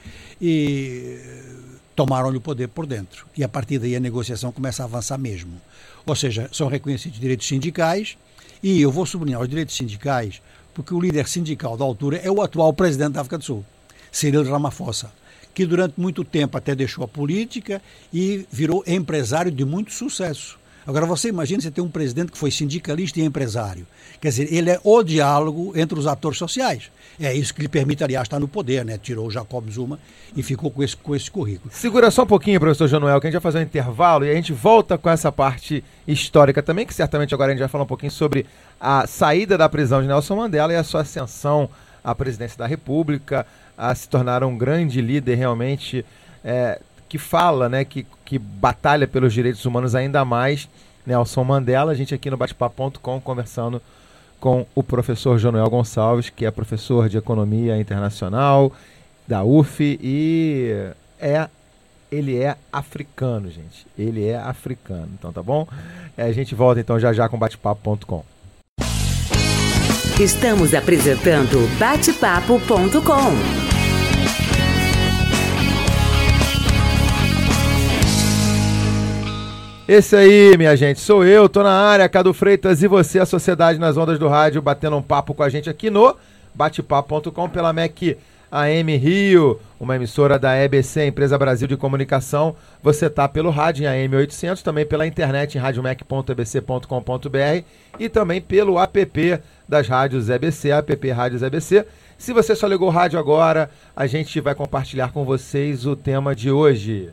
E tomaram-lhe o poder por dentro. E a partir daí a negociação começa a avançar mesmo. Ou seja, são reconhecidos direitos sindicais, e eu vou sublinhar os direitos sindicais, porque o líder sindical da altura é o atual presidente da África do Sul, Cyril Ramaphosa, que durante muito tempo até deixou a política e virou empresário de muito sucesso. Agora você imagina você ter um presidente que foi sindicalista e empresário. Quer dizer, ele é o diálogo entre os atores sociais. É isso que lhe permite, aliás, estar no poder, né? Tirou o Jacob Zuma e ficou com esse, com esse currículo. Segura só um pouquinho, professor Januel, que a gente vai fazer um intervalo e a gente volta com essa parte histórica também, que certamente agora a gente vai falar um pouquinho sobre a saída da prisão de Nelson Mandela e a sua ascensão à presidência da República, a se tornar um grande líder realmente é, que fala, né, que, que batalha pelos direitos humanos ainda mais, Nelson Mandela. A gente aqui no bate papo ponto com conversando com o professor Januel Gonçalves, que é professor de Economia Internacional da U F e é, ele é africano, gente. Ele é africano, então tá bom? É, a gente volta então já já com bate papo ponto com. Estamos apresentando bate papo ponto com. Esse aí, minha gente, sou eu, tô na área, Cadu Freitas, e você, a Sociedade nas Ondas do Rádio, batendo um papo com a gente aqui no bate papo ponto com pela M E C A M Rio, uma emissora da E B C, Empresa Brasil de Comunicação. Você tá pelo rádio em A M oitocentos, também pela internet em rádio mec ponto e b c ponto com ponto b r e também pelo app das rádios E B C, app Rádios E B C. Se você só ligou o rádio agora, a gente vai compartilhar com vocês o tema de hoje.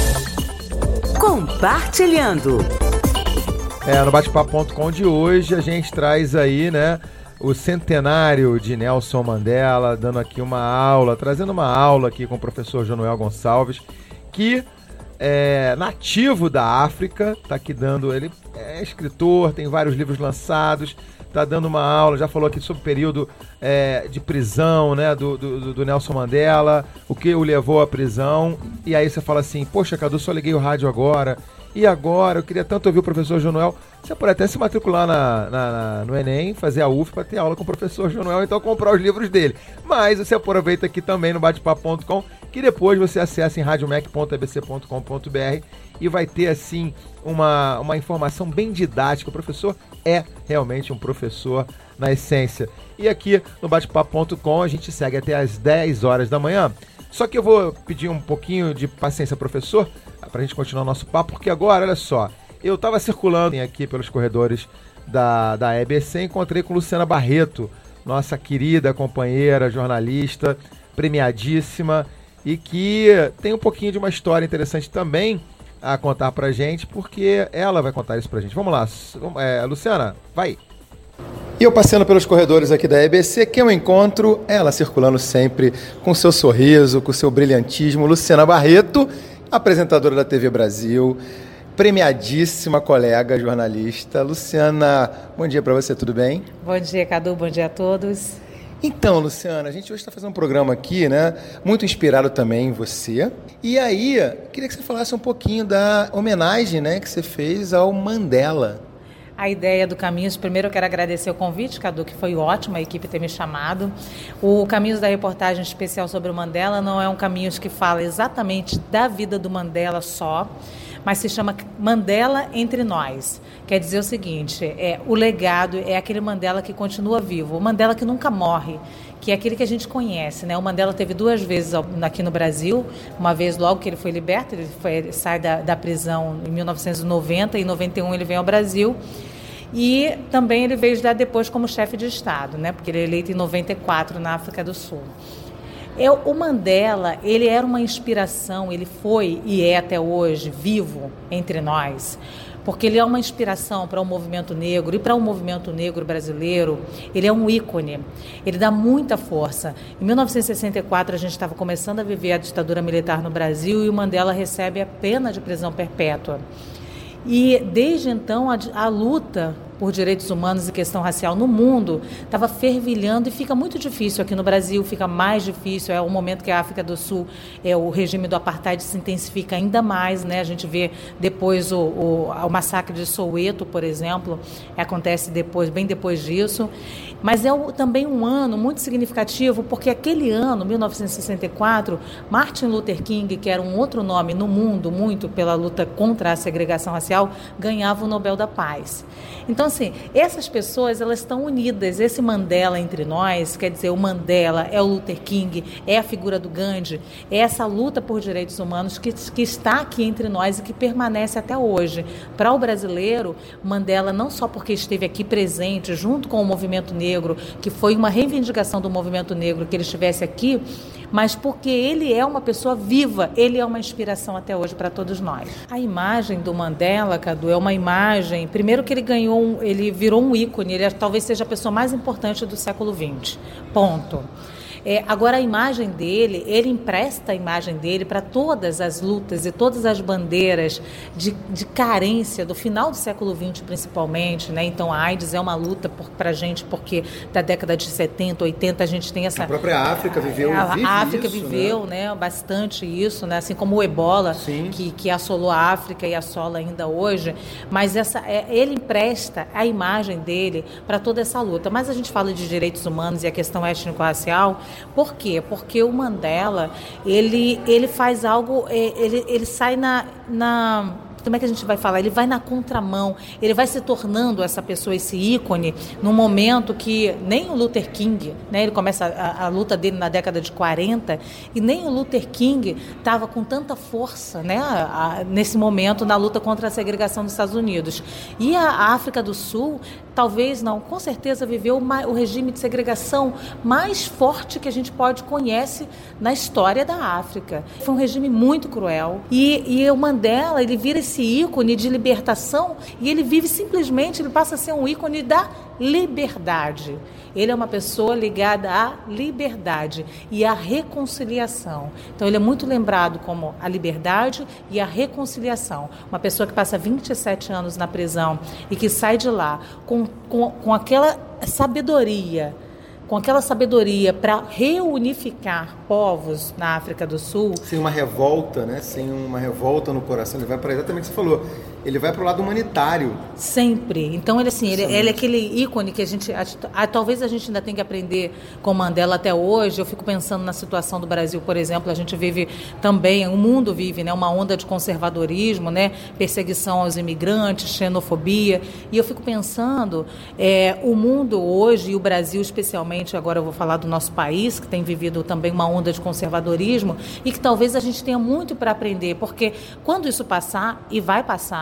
Compartilhando. É, no bate papo ponto com de hoje a gente traz aí, né, o centenário de Nelson Mandela, dando aqui uma aula, trazendo uma aula aqui com o professor Januel Gonçalves, que é nativo da África, tá aqui dando, ele é escritor, tem vários livros lançados, tá dando uma aula, já falou aqui sobre o período é, de prisão, né, do, do, do Nelson Mandela, o que o levou à prisão, e aí você fala assim, poxa, Cadu, só liguei o rádio agora, e agora, eu queria tanto ouvir o professor Januel, você pode até se matricular na, na, na, no Enem, fazer a U F para ter aula com o professor Januel, então comprar os livros dele, mas você aproveita aqui também no bate papo ponto com, que depois você acessa em rádio mec ponto e b c ponto com ponto b r e vai ter assim uma, uma informação bem didática. O professor é realmente um professor na essência. E aqui no bate papo ponto com a gente segue até às dez horas da manhã. Só que eu vou pedir um pouquinho de paciência, professor, para a gente continuar o nosso papo, porque agora, olha só, eu estava circulando aqui pelos corredores da, da E B C, encontrei com Luciana Barreto, nossa querida companheira, jornalista, premiadíssima, e que tem um pouquinho de uma história interessante também a contar pra gente, porque ela vai contar isso pra gente. Vamos lá, é, Luciana, vai. E eu passeando pelos corredores aqui da E B C, quem eu encontro, ela circulando sempre com seu sorriso, com seu brilhantismo, Luciana Barreto, apresentadora da T V Brasil, premiadíssima colega jornalista. Luciana, bom dia para você, tudo bem? Bom dia, Cadu, bom dia a todos. Então, Luciana, a gente hoje está fazendo um programa aqui, né, muito inspirado também em você. E aí, queria que você falasse um pouquinho da homenagem, né, que você fez ao Mandela. A ideia do Caminhos, primeiro eu quero agradecer o convite, Cadu, que foi ótimo a equipe ter me chamado. O Caminhos da reportagem especial sobre o Mandela não é um Caminhos que fala exatamente da vida do Mandela só, mas se chama Mandela Entre Nós. Quer dizer o seguinte, é, o legado é aquele Mandela que continua vivo, o Mandela que nunca morre, que é aquele que a gente conhece, né? O Mandela teve duas vezes aqui no Brasil, uma vez logo que ele foi liberto, ele, foi, ele sai da, da prisão em mil novecentos e noventa, e em noventa e um ele vem ao Brasil, e também ele veio já depois como chefe de Estado, né? Porque ele é eleito em noventa e quatro na África do Sul. É, o Mandela, ele era uma inspiração, ele foi e é até hoje vivo entre nós, porque ele é uma inspiração para o movimento negro e para o movimento negro brasileiro. Ele é um ícone, ele dá muita força. Em mil novecentos e sessenta e quatro a gente estava começando a viver a ditadura militar no Brasil e o Mandela recebe a pena de prisão perpétua. E desde então a, a luta por direitos humanos e questão racial no mundo estava fervilhando e fica muito difícil aqui no Brasil, fica mais difícil, é o momento que a África do Sul, é, o regime do apartheid se intensifica ainda mais, né? A gente vê depois o, o, o massacre de Soweto, por exemplo, acontece depois, bem depois disso, mas é o, também um ano muito significativo, porque aquele ano, mil novecentos e sessenta e quatro, Martin Luther King, que era um outro nome no mundo, muito pela luta contra a segregação racial, ganhava o Nobel da Paz. Então, assim, essas pessoas, elas estão unidas. Esse Mandela entre nós, quer dizer, o Mandela é o Luther King, é a figura do Gandhi, é essa luta por direitos humanos que, que está aqui entre nós e que permanece até hoje. Para o brasileiro, Mandela, não só porque esteve aqui presente, junto com o movimento negro, que foi uma reivindicação do movimento negro que ele estivesse aqui, mas porque ele é uma pessoa viva, ele é uma inspiração até hoje para todos nós. A imagem do Mandela, Cadu, é uma imagem, primeiro que ele ganhou, um, ele virou um ícone, ele é, talvez seja a pessoa mais importante do século vinte, ponto. É, agora, a imagem dele, ele empresta a imagem dele para todas as lutas e todas as bandeiras de, de carência do final do século vinte, principalmente, né? Então, a AIDS é uma luta para a gente, porque da década de setenta, oitenta, a gente tem essa... A própria África viveu A, vive a África isso, viveu, né? né, bastante isso, né? Assim como o Ebola, que, que assolou a África e assola ainda hoje. Mas essa, é, ele empresta a imagem dele para toda essa luta. Mas a gente fala de direitos humanos e a questão étnico-racial. Por quê? Porque o Mandela, ele, ele faz algo, ele, ele sai na, na... Como é que a gente vai falar? Ele vai na contramão, ele vai se tornando essa pessoa, esse ícone, num momento que nem o Luther King, né, ele começa a, a luta dele na década de quarenta, e nem o Luther King estava com tanta força, né, a, a, nesse momento na luta contra a segregação dos Estados Unidos. E a, a África do Sul, talvez não, com certeza viveu uma, o regime de segregação mais forte que a gente pode conhece na história da África. Foi um regime muito cruel. E, e o Mandela, ele vira esse ícone de libertação e ele vive simplesmente, ele passa a ser um ícone da liberdade. Ele é uma pessoa ligada à liberdade e à reconciliação. Então, ele é muito lembrado como a liberdade e a reconciliação. Uma pessoa que passa vinte e sete anos na prisão e que sai de lá com, com, com aquela sabedoria, com aquela sabedoria para reunificar povos na África do Sul. Sem uma revolta, né? Sem uma revolta no coração, ele vai para exatamente o que você falou. Ele vai para o lado humanitário. Sempre. Então, ele, assim, ele, ele é aquele ícone que a gente... A, a, talvez a gente ainda tenha que aprender com Mandela até hoje. Eu fico pensando na situação do Brasil, por exemplo. A gente vive também, o mundo vive, né, uma onda de conservadorismo, né, perseguição aos imigrantes, xenofobia. E eu fico pensando, é, o mundo hoje, e o Brasil especialmente, agora eu vou falar do nosso país, que tem vivido também uma onda de conservadorismo, e que talvez a gente tenha muito para aprender, porque quando isso passar, e vai passar,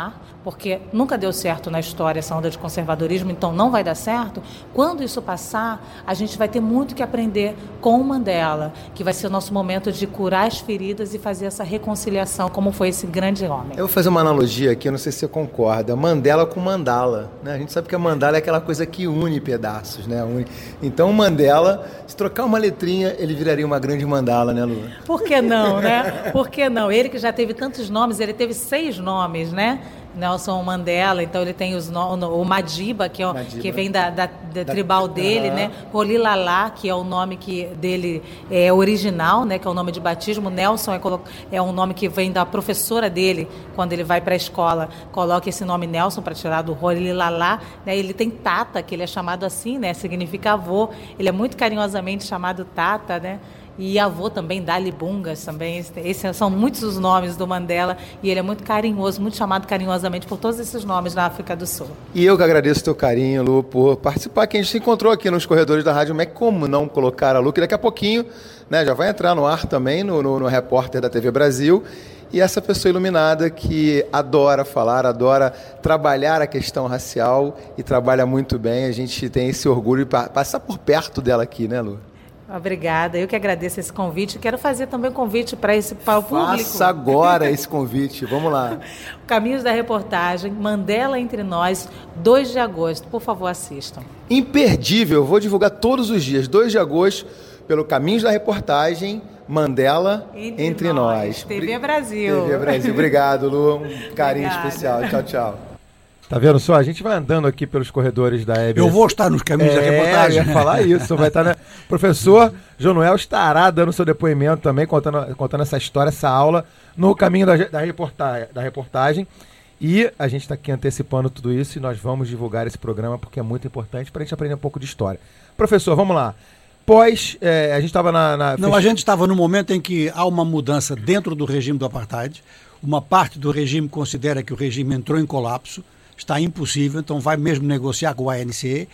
continuar, porque nunca deu certo na história essa onda de conservadorismo, então não vai dar certo. Quando isso passar, a gente vai ter muito que aprender com o Mandela, que vai ser o nosso momento de curar as feridas e fazer essa reconciliação, como foi esse grande homem. Eu vou fazer uma analogia aqui, eu não sei se você concorda. Mandela com mandala, né? A gente sabe que a mandala é aquela coisa que une pedaços, né? Une. Então o Mandela, se trocar uma letrinha, ele viraria uma grande mandala, né, Lu? Por que não, né? Por que não? Ele que já teve tantos nomes, ele teve seis nomes, né? Nelson Mandela, então ele tem os no, o Madiba, que, é o, Madiba. que vem da, da, da, da tribal dele, uhum. né? Rolilalá, que é o nome que dele é original, né? Que é o nome de batismo. Nelson é, é um nome que vem da professora dele, quando ele vai para a escola, coloca esse nome Nelson para tirar do Rolilalá, né? Ele tem Tata, que ele é chamado assim, né? Significa avô. Ele é muito carinhosamente chamado Tata, né? E avô também, Dali Bungas também, esses são muitos os nomes do Mandela, e ele é muito carinhoso, muito chamado carinhosamente por todos esses nomes na África do Sul. E eu que agradeço o teu carinho, Lu, por participar, que a gente se encontrou aqui nos corredores da Rádio M E C, como não colocar a Lu, que daqui a pouquinho, né, já vai entrar no ar também, no, no, no repórter da T V Brasil, e essa pessoa iluminada que adora falar, adora trabalhar a questão racial e trabalha muito bem, a gente tem esse orgulho de passar por perto dela aqui, né, Lu? Obrigada, eu que agradeço esse convite. Quero fazer também um convite para esse para o público. Faça agora esse convite, vamos lá. Caminhos da Reportagem, Mandela Entre Nós, dois de agosto. Por favor, assistam. Imperdível, vou divulgar todos os dias, dois de agosto, pelo Caminhos da Reportagem, Mandela Entre, Entre Nós. nós. T V Brasil. T V Brasil, obrigado, Lu, um carinho Obrigada. especial. Tchau, tchau. Tá vendo só? A gente vai andando aqui pelos corredores da Hebe. Eu vou estar nos caminhos é, da reportagem. Eu ia falar isso. Vai estar, né? Professor Jonoel estará dando seu depoimento também, contando, contando essa história, essa aula, no caminho da, da, reportagem, da reportagem. E a gente está aqui antecipando tudo isso e nós vamos divulgar esse programa porque é muito importante para a gente aprender um pouco de história. Professor, vamos lá. Pós, é, a gente estava na, na... Não, a gente estava no momento em que há uma mudança dentro do regime do apartheid. Uma parte do regime considera que o regime entrou em colapso. Está impossível, então vai mesmo negociar com o A N C,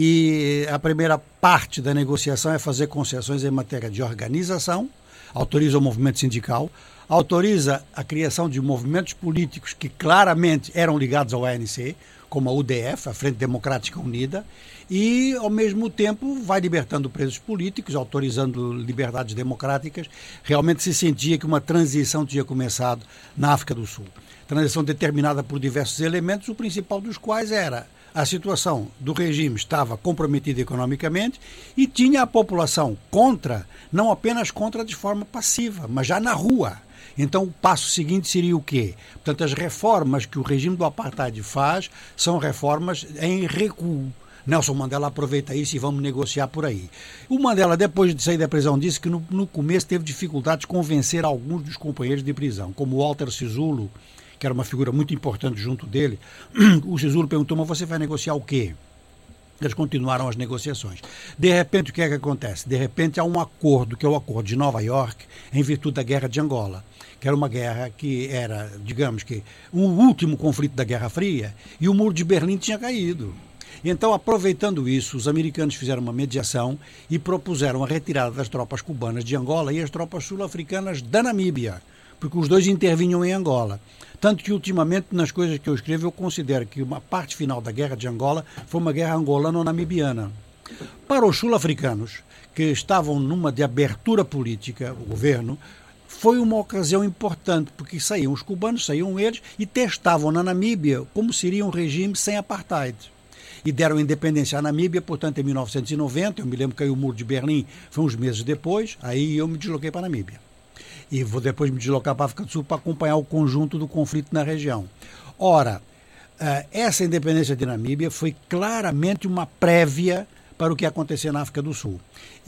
e a primeira parte da negociação é fazer concessões em matéria de organização, autoriza o movimento sindical, autoriza a criação de movimentos políticos que claramente eram ligados ao A N C, como a U D F, a Frente Democrática Unida, e ao mesmo tempo vai libertando presos políticos, autorizando liberdades democráticas. Realmente se sentia que uma transição tinha começado na África do Sul. Transição determinada por diversos elementos, o principal dos quais era a situação do regime estava comprometida economicamente e tinha a população contra, não apenas contra de forma passiva, mas já na rua. Então o passo seguinte seria o quê? Portanto, as reformas que o regime do apartheid faz são reformas em recuo. Nelson Mandela aproveita isso e vamos negociar por aí. O Mandela, depois de sair da prisão, disse que no, no começo teve dificuldade de convencer alguns dos companheiros de prisão, como Walter Sisulu, que era uma figura muito importante junto dele. O Sisulu perguntou, mas você vai negociar o quê? Eles continuaram as negociações. De repente, o que é que acontece? De repente, há um acordo, que é o Acordo de Nova York, em virtude da Guerra de Angola, que era uma guerra que era, digamos que, o último conflito da Guerra Fria, e o Muro de Berlim tinha caído. Então, aproveitando isso, os americanos fizeram uma mediação e propuseram a retirada das tropas cubanas de Angola e as tropas sul-africanas da Namíbia, porque os dois intervinham em Angola. Tanto que, ultimamente, nas coisas que eu escrevo, eu considero que uma parte final da Guerra de Angola foi uma guerra angolano-namibiana. Para os sul-africanos, que estavam numa de abertura política, o governo, foi uma ocasião importante, porque saíam os cubanos, saíam eles, e testavam na Namíbia como seria um regime sem apartheid. E deram independência à Namíbia, portanto, em mil novecentos e noventa, eu me lembro que caiu o Muro de Berlim, foi uns meses depois, aí eu me desloquei para a Namíbia. E vou depois me deslocar para a África do Sul para acompanhar o conjunto do conflito na região. Ora, essa independência de Namíbia foi claramente uma prévia para o que ia acontecer na África do Sul.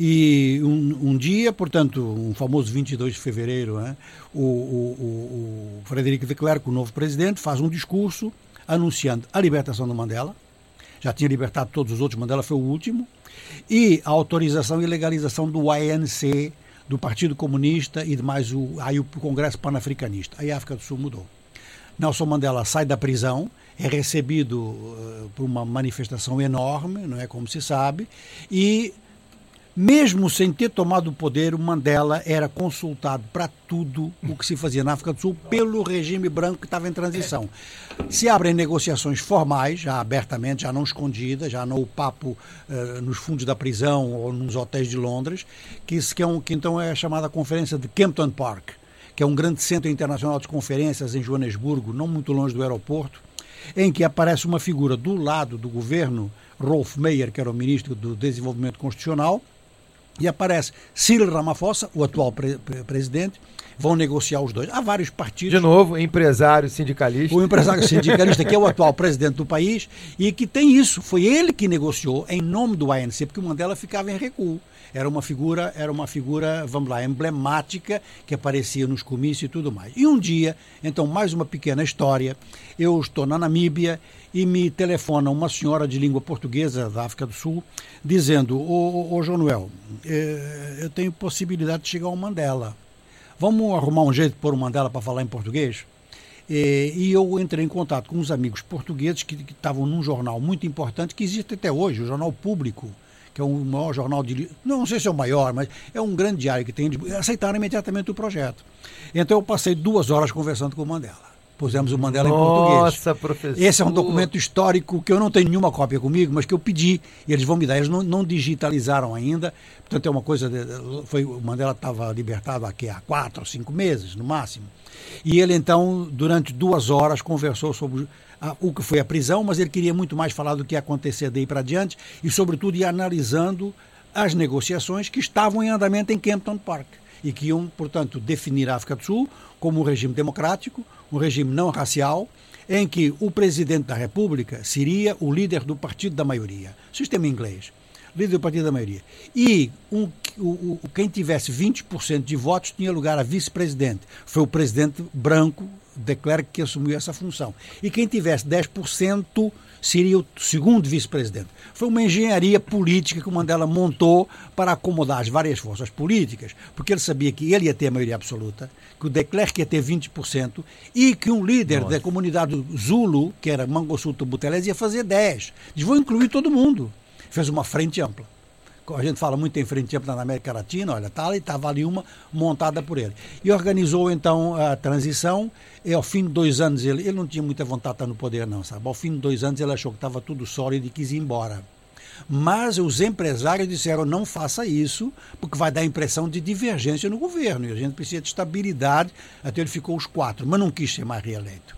E um, um dia, portanto, um famoso vinte e dois de fevereiro, né, o, o, o Frederico de Klerk, o novo presidente, faz um discurso anunciando a libertação do Mandela. Já tinha libertado todos os outros, Mandela foi o último, e a autorização e legalização do A N C, do Partido Comunista e demais o, aí o Congresso Pan-Africanista. Aí a África do Sul mudou. Nelson Mandela sai da prisão, é recebido uh, por uma manifestação enorme, não é, como se sabe, e Mesmo sem ter tomado o poder, o Mandela era consultado para tudo o que se fazia na África do Sul pelo regime branco que estava em transição. Se abrem negociações formais, já abertamente, já não escondidas, já não o papo uh, nos fundos da prisão ou nos hotéis de Londres, que, isso, que, é um, que então é a chamada Conferência de Kempton Park, que é um grande centro internacional de conferências em Joanesburgo, não muito longe do aeroporto, em que aparece uma figura do lado do governo, Rolf Meyer, que era o ministro do Desenvolvimento Constitucional, e aparece Cyril Ramaphosa, o atual pre- pre- presidente, vão negociar os dois. Há vários partidos. De novo, empresário sindicalista. O empresário sindicalista, que é o atual presidente do país, e que tem isso. Foi ele que negociou em nome do A N C, porque o Mandela ficava em recuo. Era uma figura, era uma figura, vamos lá, emblemática, que aparecia nos comícios e tudo mais. E um dia, então, mais uma pequena história, eu estou na Namíbia e me telefona uma senhora de língua portuguesa da África do Sul, dizendo, ô, ô, ô João Noel, eh, eu tenho possibilidade de chegar ao Mandela. Vamos arrumar um jeito de pôr o Mandela para falar em português? E, e eu entrei em contato com uns amigos portugueses que, que estavam num jornal muito importante, que existe até hoje, o Jornal Público, que é o maior jornal de... Não sei se é o maior, mas é um grande diário que tem... Aceitaram imediatamente o projeto. Então eu passei duas horas conversando com o Mandela. Pusemos o Mandela Nossa, em português. Nossa, professor. Esse é um documento histórico que eu não tenho nenhuma cópia comigo, mas que eu pedi e eles vão me dar. Eles não, não digitalizaram ainda. Portanto, é uma coisa... De, foi, o Mandela estava libertado aqui há quatro ou cinco meses, no máximo. E ele, então, durante duas horas, conversou sobre a, o que foi a prisão, mas ele queria muito mais falar do que ia acontecer daí para diante e, sobretudo, ia analisando as negociações que estavam em andamento em Kempton Park e que iam, portanto, definir a África do Sul como um regime democrático, um regime não racial, em que o presidente da República seria o líder do partido da maioria. Sistema inglês. Líder do partido da maioria. E um, o, o, quem tivesse vinte por cento de votos tinha lugar a vice-presidente. Foi o presidente branco de Klerk que assumiu essa função. E quem tivesse dez por cento seria o segundo vice-presidente. Foi uma engenharia política que o Mandela montou para acomodar as várias forças políticas, porque ele sabia que ele ia ter a maioria absoluta, que o de Klerk ia ter vinte por cento e que um líder Nossa. da comunidade Zulu, que era Mangosuthu Buthelezi, ia fazer dez por cento. Eles vão incluir todo mundo. Fez uma frente ampla. A gente fala muito em frente ampla na América Latina, olha, tá, estava ali uma montada por ele. E organizou, então, a transição, e ao fim de dois anos, ele, ele não tinha muita vontade de estar no poder, não, sabe? Ao fim de dois anos, ele achou que estava tudo sólido e quis ir embora. Mas os empresários disseram, não faça isso, porque vai dar a impressão de divergência no governo, e a gente precisa de estabilidade, até ele ficou os quatro, mas não quis ser mais reeleito.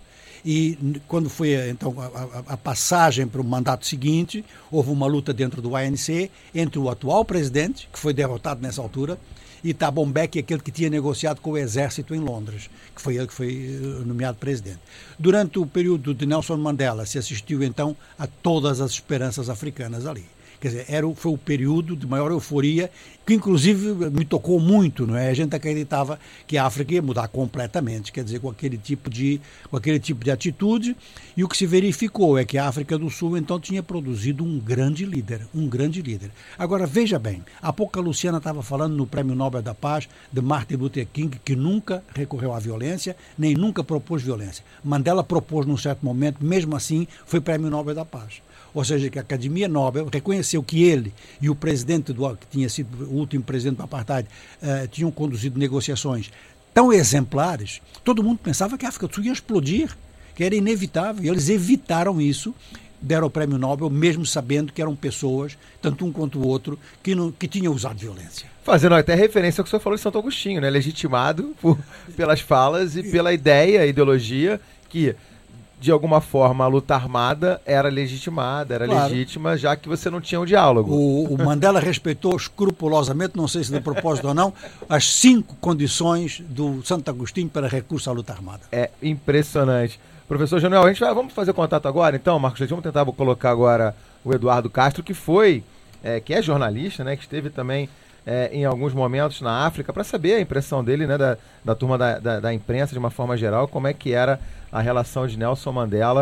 E quando foi então a, a, a passagem para o mandato seguinte, houve uma luta dentro do A N C entre o atual presidente, que foi derrotado nessa altura, e Thabo Mbeki, aquele que tinha negociado com o exército em Londres, que foi ele que foi nomeado presidente. Durante o período de Nelson Mandela se assistiu então a todas as esperanças africanas ali. Quer dizer, era, foi o período de maior euforia, que inclusive me tocou muito, não é? A gente acreditava que a África ia mudar completamente, quer dizer, com aquele tipo de, com aquele tipo de atitude, e o que se verificou é que a África do Sul, então, tinha produzido um grande líder, um grande líder. Agora, veja bem, há pouco a Luciana estava falando no Prêmio Nobel da Paz de Martin Luther King, que nunca recorreu à violência, nem nunca propôs violência. Mandela propôs num certo momento, mesmo assim, foi Prêmio Nobel da Paz. Ou seja, que a Academia Nobel reconheceu que ele e o presidente, do, que tinha sido o último presidente do apartheid, uh, tinham conduzido negociações tão exemplares, todo mundo pensava que a África do Sul ia explodir, que era inevitável, e eles evitaram isso, deram o Prêmio Nobel, mesmo sabendo que eram pessoas, tanto um quanto o outro, que, não, que tinham usado violência. Fazendo até referência ao que o senhor falou de Santo Agostinho, né? Legitimado por, pelas falas e pela ideia, ideologia que... de alguma forma, a luta armada era legitimada, era claro. legítima, já que você não tinha um diálogo. O, o Mandela respeitou escrupulosamente, não sei se de propósito ou não, as cinco condições do Santo Agostinho para recurso à luta armada. É impressionante. Professor João, a gente vai, vamos fazer contato agora, então, Marcos Leite, vamos tentar colocar agora o Eduardo Castro, que foi, é, que é jornalista, né, que esteve também é, em alguns momentos na África, para saber a impressão dele, né, da, da turma da, da, da imprensa, de uma forma geral, como é que era a relação de Nelson Mandela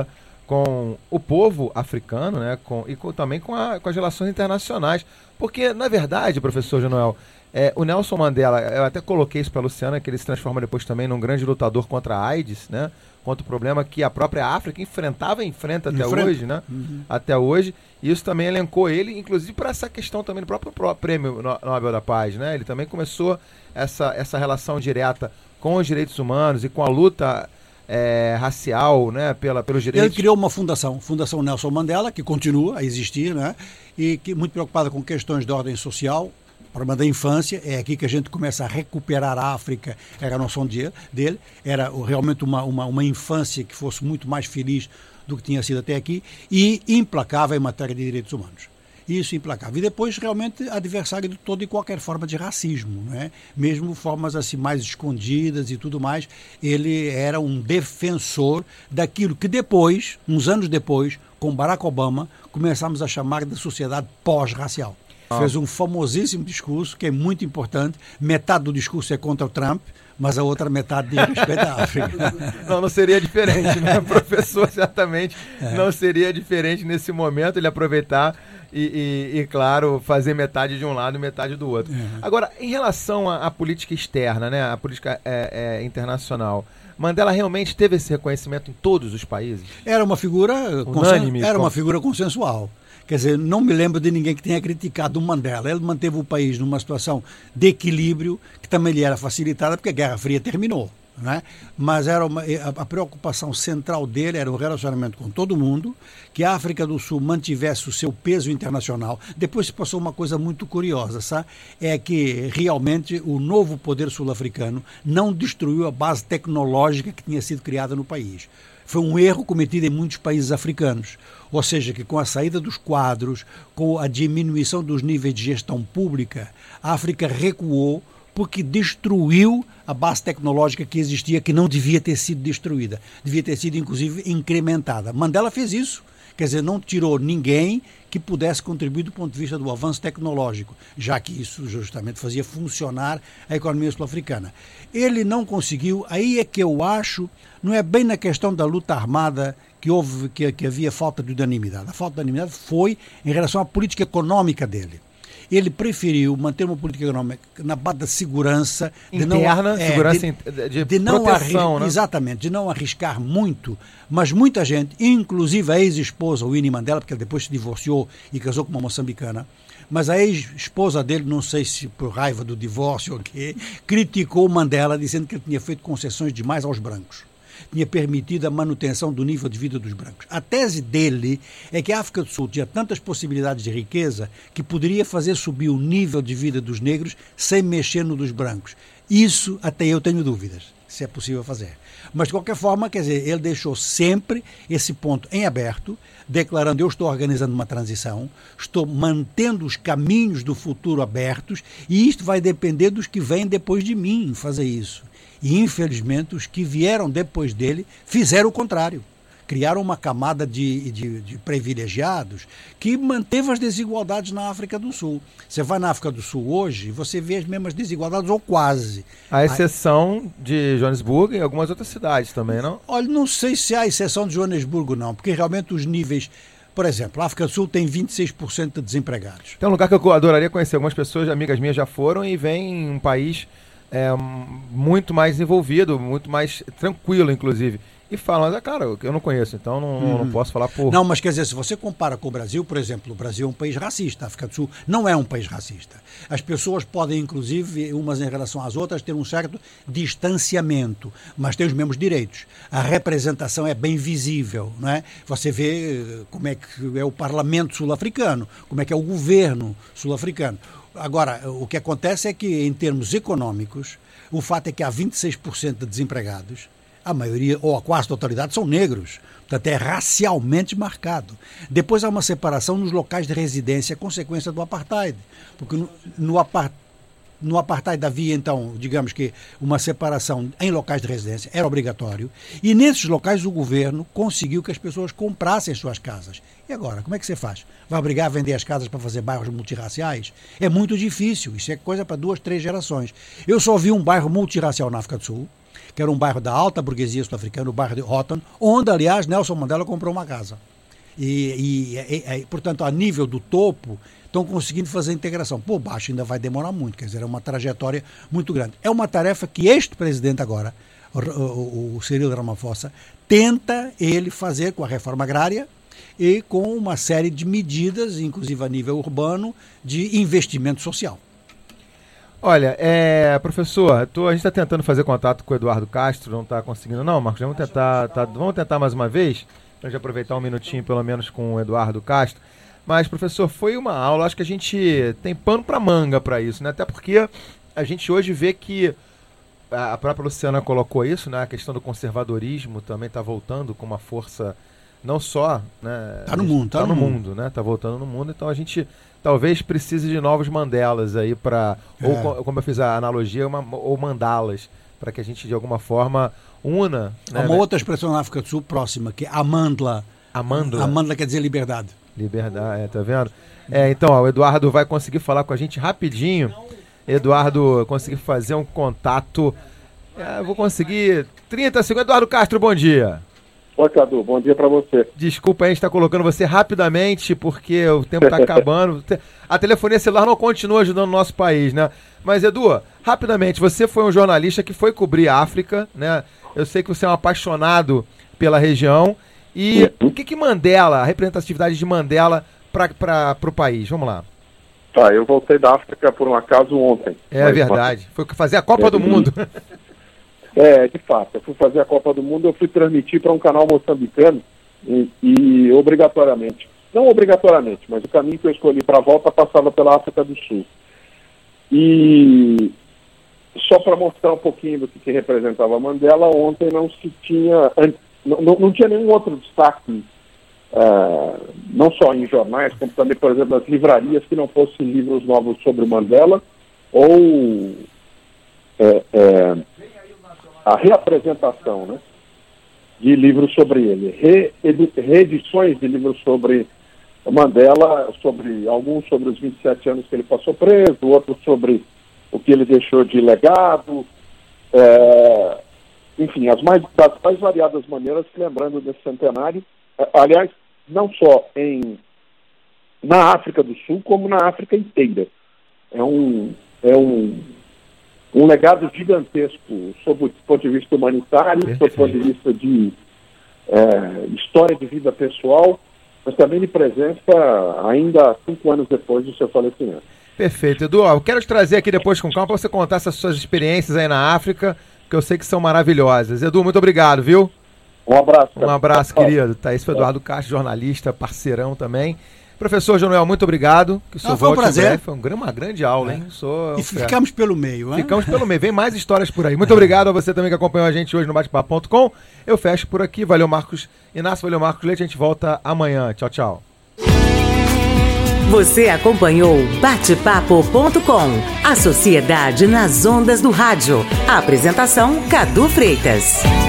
com o povo africano, né, com, e com, também com, a, com as relações internacionais. Porque, na verdade, professor Jonoel, é, o Nelson Mandela, eu até coloquei isso para a Luciana, que ele se transforma depois também num grande lutador contra a AIDS, né, contra o problema que a própria África enfrentava e enfrenta até Enfrenta. hoje, né, Uhum. até hoje. E isso também elencou ele, inclusive, para essa questão também do próprio pró- Prêmio No- Nobel da Paz, né, ele também começou essa, essa relação direta com os direitos humanos e com a luta É, racial, né, pela, pelos direitos. Ele criou uma fundação, Fundação Nelson Mandela, que continua a existir, né, e que muito preocupada com questões de ordem social, problema da infância. É aqui que a gente começa a recuperar a África, era a noção de, dele, era realmente uma, uma, uma infância que fosse muito mais feliz do que tinha sido até aqui, e implacável em matéria de direitos humanos. Isso implacável. E depois, realmente, adversário de toda e qualquer forma de racismo, né? Mesmo formas assim mais escondidas e tudo mais. Ele era um defensor daquilo que depois, uns anos depois, com Barack Obama, começamos a chamar de sociedade pós-racial. Ah. Fez um famosíssimo discurso, que é muito importante. Metade do discurso é contra o Trump, mas a outra metade diz respeito à África. Não, não seria diferente, né? Professor, certamente é. não seria diferente nesse momento ele aproveitar e, e, e, claro, fazer metade de um lado e metade do outro. É. Agora, em relação à, à política externa, né? A política é, é, internacional, Mandela realmente teve esse reconhecimento em todos os países? Era uma figura, unânime, era uma figura consensual. Quer dizer, não me lembro de ninguém que tenha criticado o Mandela. Ele manteve o país numa situação de equilíbrio, que também lhe era facilitada, porque a Guerra Fria terminou. Né? Mas era uma, a, a preocupação central dele era o relacionamento com todo mundo, que a África do Sul mantivesse o seu peso internacional. Depois se passou uma coisa muito curiosa, sabe? É que realmente o novo poder sul-africano não destruiu a base tecnológica que tinha sido criada no país. Foi um erro cometido em muitos países africanos. Ou seja, que com a saída dos quadros, com a diminuição dos níveis de gestão pública, a África recuou porque destruiu a base tecnológica que existia, que não devia ter sido destruída. Devia ter sido, inclusive, incrementada. Mandela fez isso. Quer dizer, não tirou ninguém que pudesse contribuir do ponto de vista do avanço tecnológico, já que isso justamente fazia funcionar a economia sul-africana. Ele não conseguiu, aí é que eu acho, não é bem na questão da luta armada que houve, que, que havia falta de unanimidade. A falta de unanimidade foi em relação à política econômica dele. Ele preferiu manter uma política econômica na base da segurança interna, de não, segurança é, de, de, de não proteção, arri- né? Exatamente, de não arriscar muito, mas muita gente, inclusive a ex-esposa Winnie Mandela, porque ele depois se divorciou e casou com uma moçambicana, mas a ex-esposa dele, não sei se por raiva do divórcio ou quê, criticou Mandela, dizendo que ele tinha feito concessões demais aos brancos. Tinha permitido a manutenção do nível de vida dos brancos. A tese dele é que a África do Sul tinha tantas possibilidades de riqueza que poderia fazer subir o nível de vida dos negros sem mexer no dos brancos. Isso até eu tenho dúvidas se é possível fazer. Mas, de qualquer forma, quer dizer, ele deixou sempre esse ponto em aberto, declarando: eu estou organizando uma transição, estou mantendo os caminhos do futuro abertos, e isto vai depender dos que vêm depois de mim fazer isso. E, infelizmente, os que vieram depois dele fizeram o contrário. Criaram uma camada de, de, de privilegiados que manteve as desigualdades na África do Sul. Você vai na África do Sul hoje, você vê as mesmas desigualdades, ou quase. A exceção de Joanesburgo e algumas outras cidades também, não? Olha, não sei se há exceção de Joanesburgo, não, porque realmente os níveis... Por exemplo, a África do Sul tem vinte e seis por cento de desempregados. Tem um lugar que eu adoraria conhecer. Algumas pessoas, amigas minhas, já foram e vêm em um país é, muito mais desenvolvido, muito mais tranquilo, inclusive. E falam, mas, é claro, eu não conheço, então não, uhum. não posso falar por... Não, mas quer dizer, se você compara com o Brasil, por exemplo, o Brasil é um país racista, a África do Sul não é um país racista. As pessoas podem, inclusive, umas em relação às outras, ter um certo distanciamento, mas têm os mesmos direitos. A representação é bem visível, não é? Você vê como é que é o parlamento sul-africano, como é que é o governo sul-africano. Agora, o que acontece é que, em termos econômicos, o fato é que há vinte e seis por cento de desempregados. A maioria, ou a quase totalidade, são negros. Portanto, é racialmente marcado. Depois há uma separação nos locais de residência, consequência do apartheid. Porque no, no apartheid... No apartheid havia, então, digamos que uma separação em locais de residência, era obrigatório, e nesses locais o governo conseguiu que as pessoas comprassem as suas casas. E agora, como é que você faz? Vai obrigar a vender as casas para fazer bairros multirraciais? É muito difícil, isso é coisa para duas, três gerações. Eu só vi um bairro multirracial na África do Sul, que era um bairro da alta burguesia sul-africana, o bairro de Houghton, onde, aliás, Nelson Mandela comprou uma casa. E, e, e, portanto, a nível do topo, estão conseguindo fazer a integração. Por baixo ainda vai demorar muito, quer dizer, é uma trajetória muito grande. É uma tarefa que este presidente agora, o, o, o Cyril Ramaphosa, tenta ele fazer com a reforma agrária e com uma série de medidas, inclusive a nível urbano, de investimento social. Olha, é, professor, tô, a gente está tentando fazer contato com o Eduardo Castro, não está conseguindo não, Marcos? Vamos tentar, tá, vamos tentar mais uma vez, para a gente aproveitar um minutinho pelo menos com o Eduardo Castro. Mas, professor, foi uma aula, acho que a gente tem pano para manga para isso, né? Até porque a gente hoje vê que, a própria Luciana colocou isso, né? A questão do conservadorismo também está voltando com uma força, não só... né? Tá no mundo, tá, tá no, no mundo. mundo, né? Tá voltando no mundo, então a gente talvez precise de novos Mandelas aí para, é. ou como eu fiz a analogia, uma, ou mandalas, para que a gente de alguma forma una... Há né? uma outra expressão na África do Sul próxima, que é amandla. Amandla. Amandla quer dizer liberdade. Liberdade, é, tá vendo? É, então, ó, o Eduardo vai conseguir falar com a gente rapidinho. Eduardo, conseguir fazer um contato. É, vou conseguir trinta segundos. Eduardo Castro, bom dia. Oi, Cadu, bom dia para você. Desculpa, a gente está colocando você rapidamente, porque o tempo está acabando. A telefonia celular não continua ajudando o nosso país, né? Mas, Edu, rapidamente, você foi um jornalista que foi cobrir a África, né? Eu sei que você é um apaixonado pela região. E o que que Mandela, a representatividade de Mandela para o país? Vamos lá. Tá, eu voltei da África por um acaso ontem. É verdade, foi fazer a Copa é, do Mundo. É, de fato, eu fui fazer a Copa do Mundo, eu fui transmitir para um canal moçambicano e, e obrigatoriamente, não obrigatoriamente, mas o caminho que eu escolhi para a volta passava pela África do Sul. E só para mostrar um pouquinho do que, que representava Mandela, ontem não se tinha... Não, não, não tinha nenhum outro destaque, uh, não só em jornais, como também, por exemplo, nas livrarias, que não fossem livros novos sobre o Mandela, ou é, é, a reapresentação, né, de livros sobre ele. Re, reedições de livros sobre o Mandela, sobre, alguns sobre os vinte e sete anos que ele passou preso, outros sobre o que ele deixou de legado, é, enfim, as mais, das mais variadas maneiras, lembrando desse centenário, aliás, não só em, na África do Sul, como na África inteira. É um, é um, um legado gigantesco sob o ponto de vista humanitário, sob o ponto de vista de é, história de vida pessoal, mas também de presença ainda cinco anos depois do seu falecimento. Perfeito, Edu. Eu quero te trazer aqui depois com calma para você contar essas suas experiências aí na África, que eu sei que são maravilhosas. Edu, muito obrigado, viu? Um abraço. Um abraço, querido. Tá, esse foi Eduardo Castro, jornalista, parceirão também. Professor João Noel, muito obrigado. Que o senhor foi um prazer. Foi uma grande aula, hein? Sou... E ficamos pelo meio, hein? Ficamos pelo meio. Vem mais histórias por aí. Muito obrigado a você também que acompanhou a gente hoje no bate papo ponto com. Eu fecho por aqui. Valeu, Marcos Inácio. Valeu, Marcos Leite. A gente volta amanhã. Tchau, tchau. Você acompanhou bate papo ponto com, a sociedade nas ondas do rádio. A apresentação, Cadu Freitas.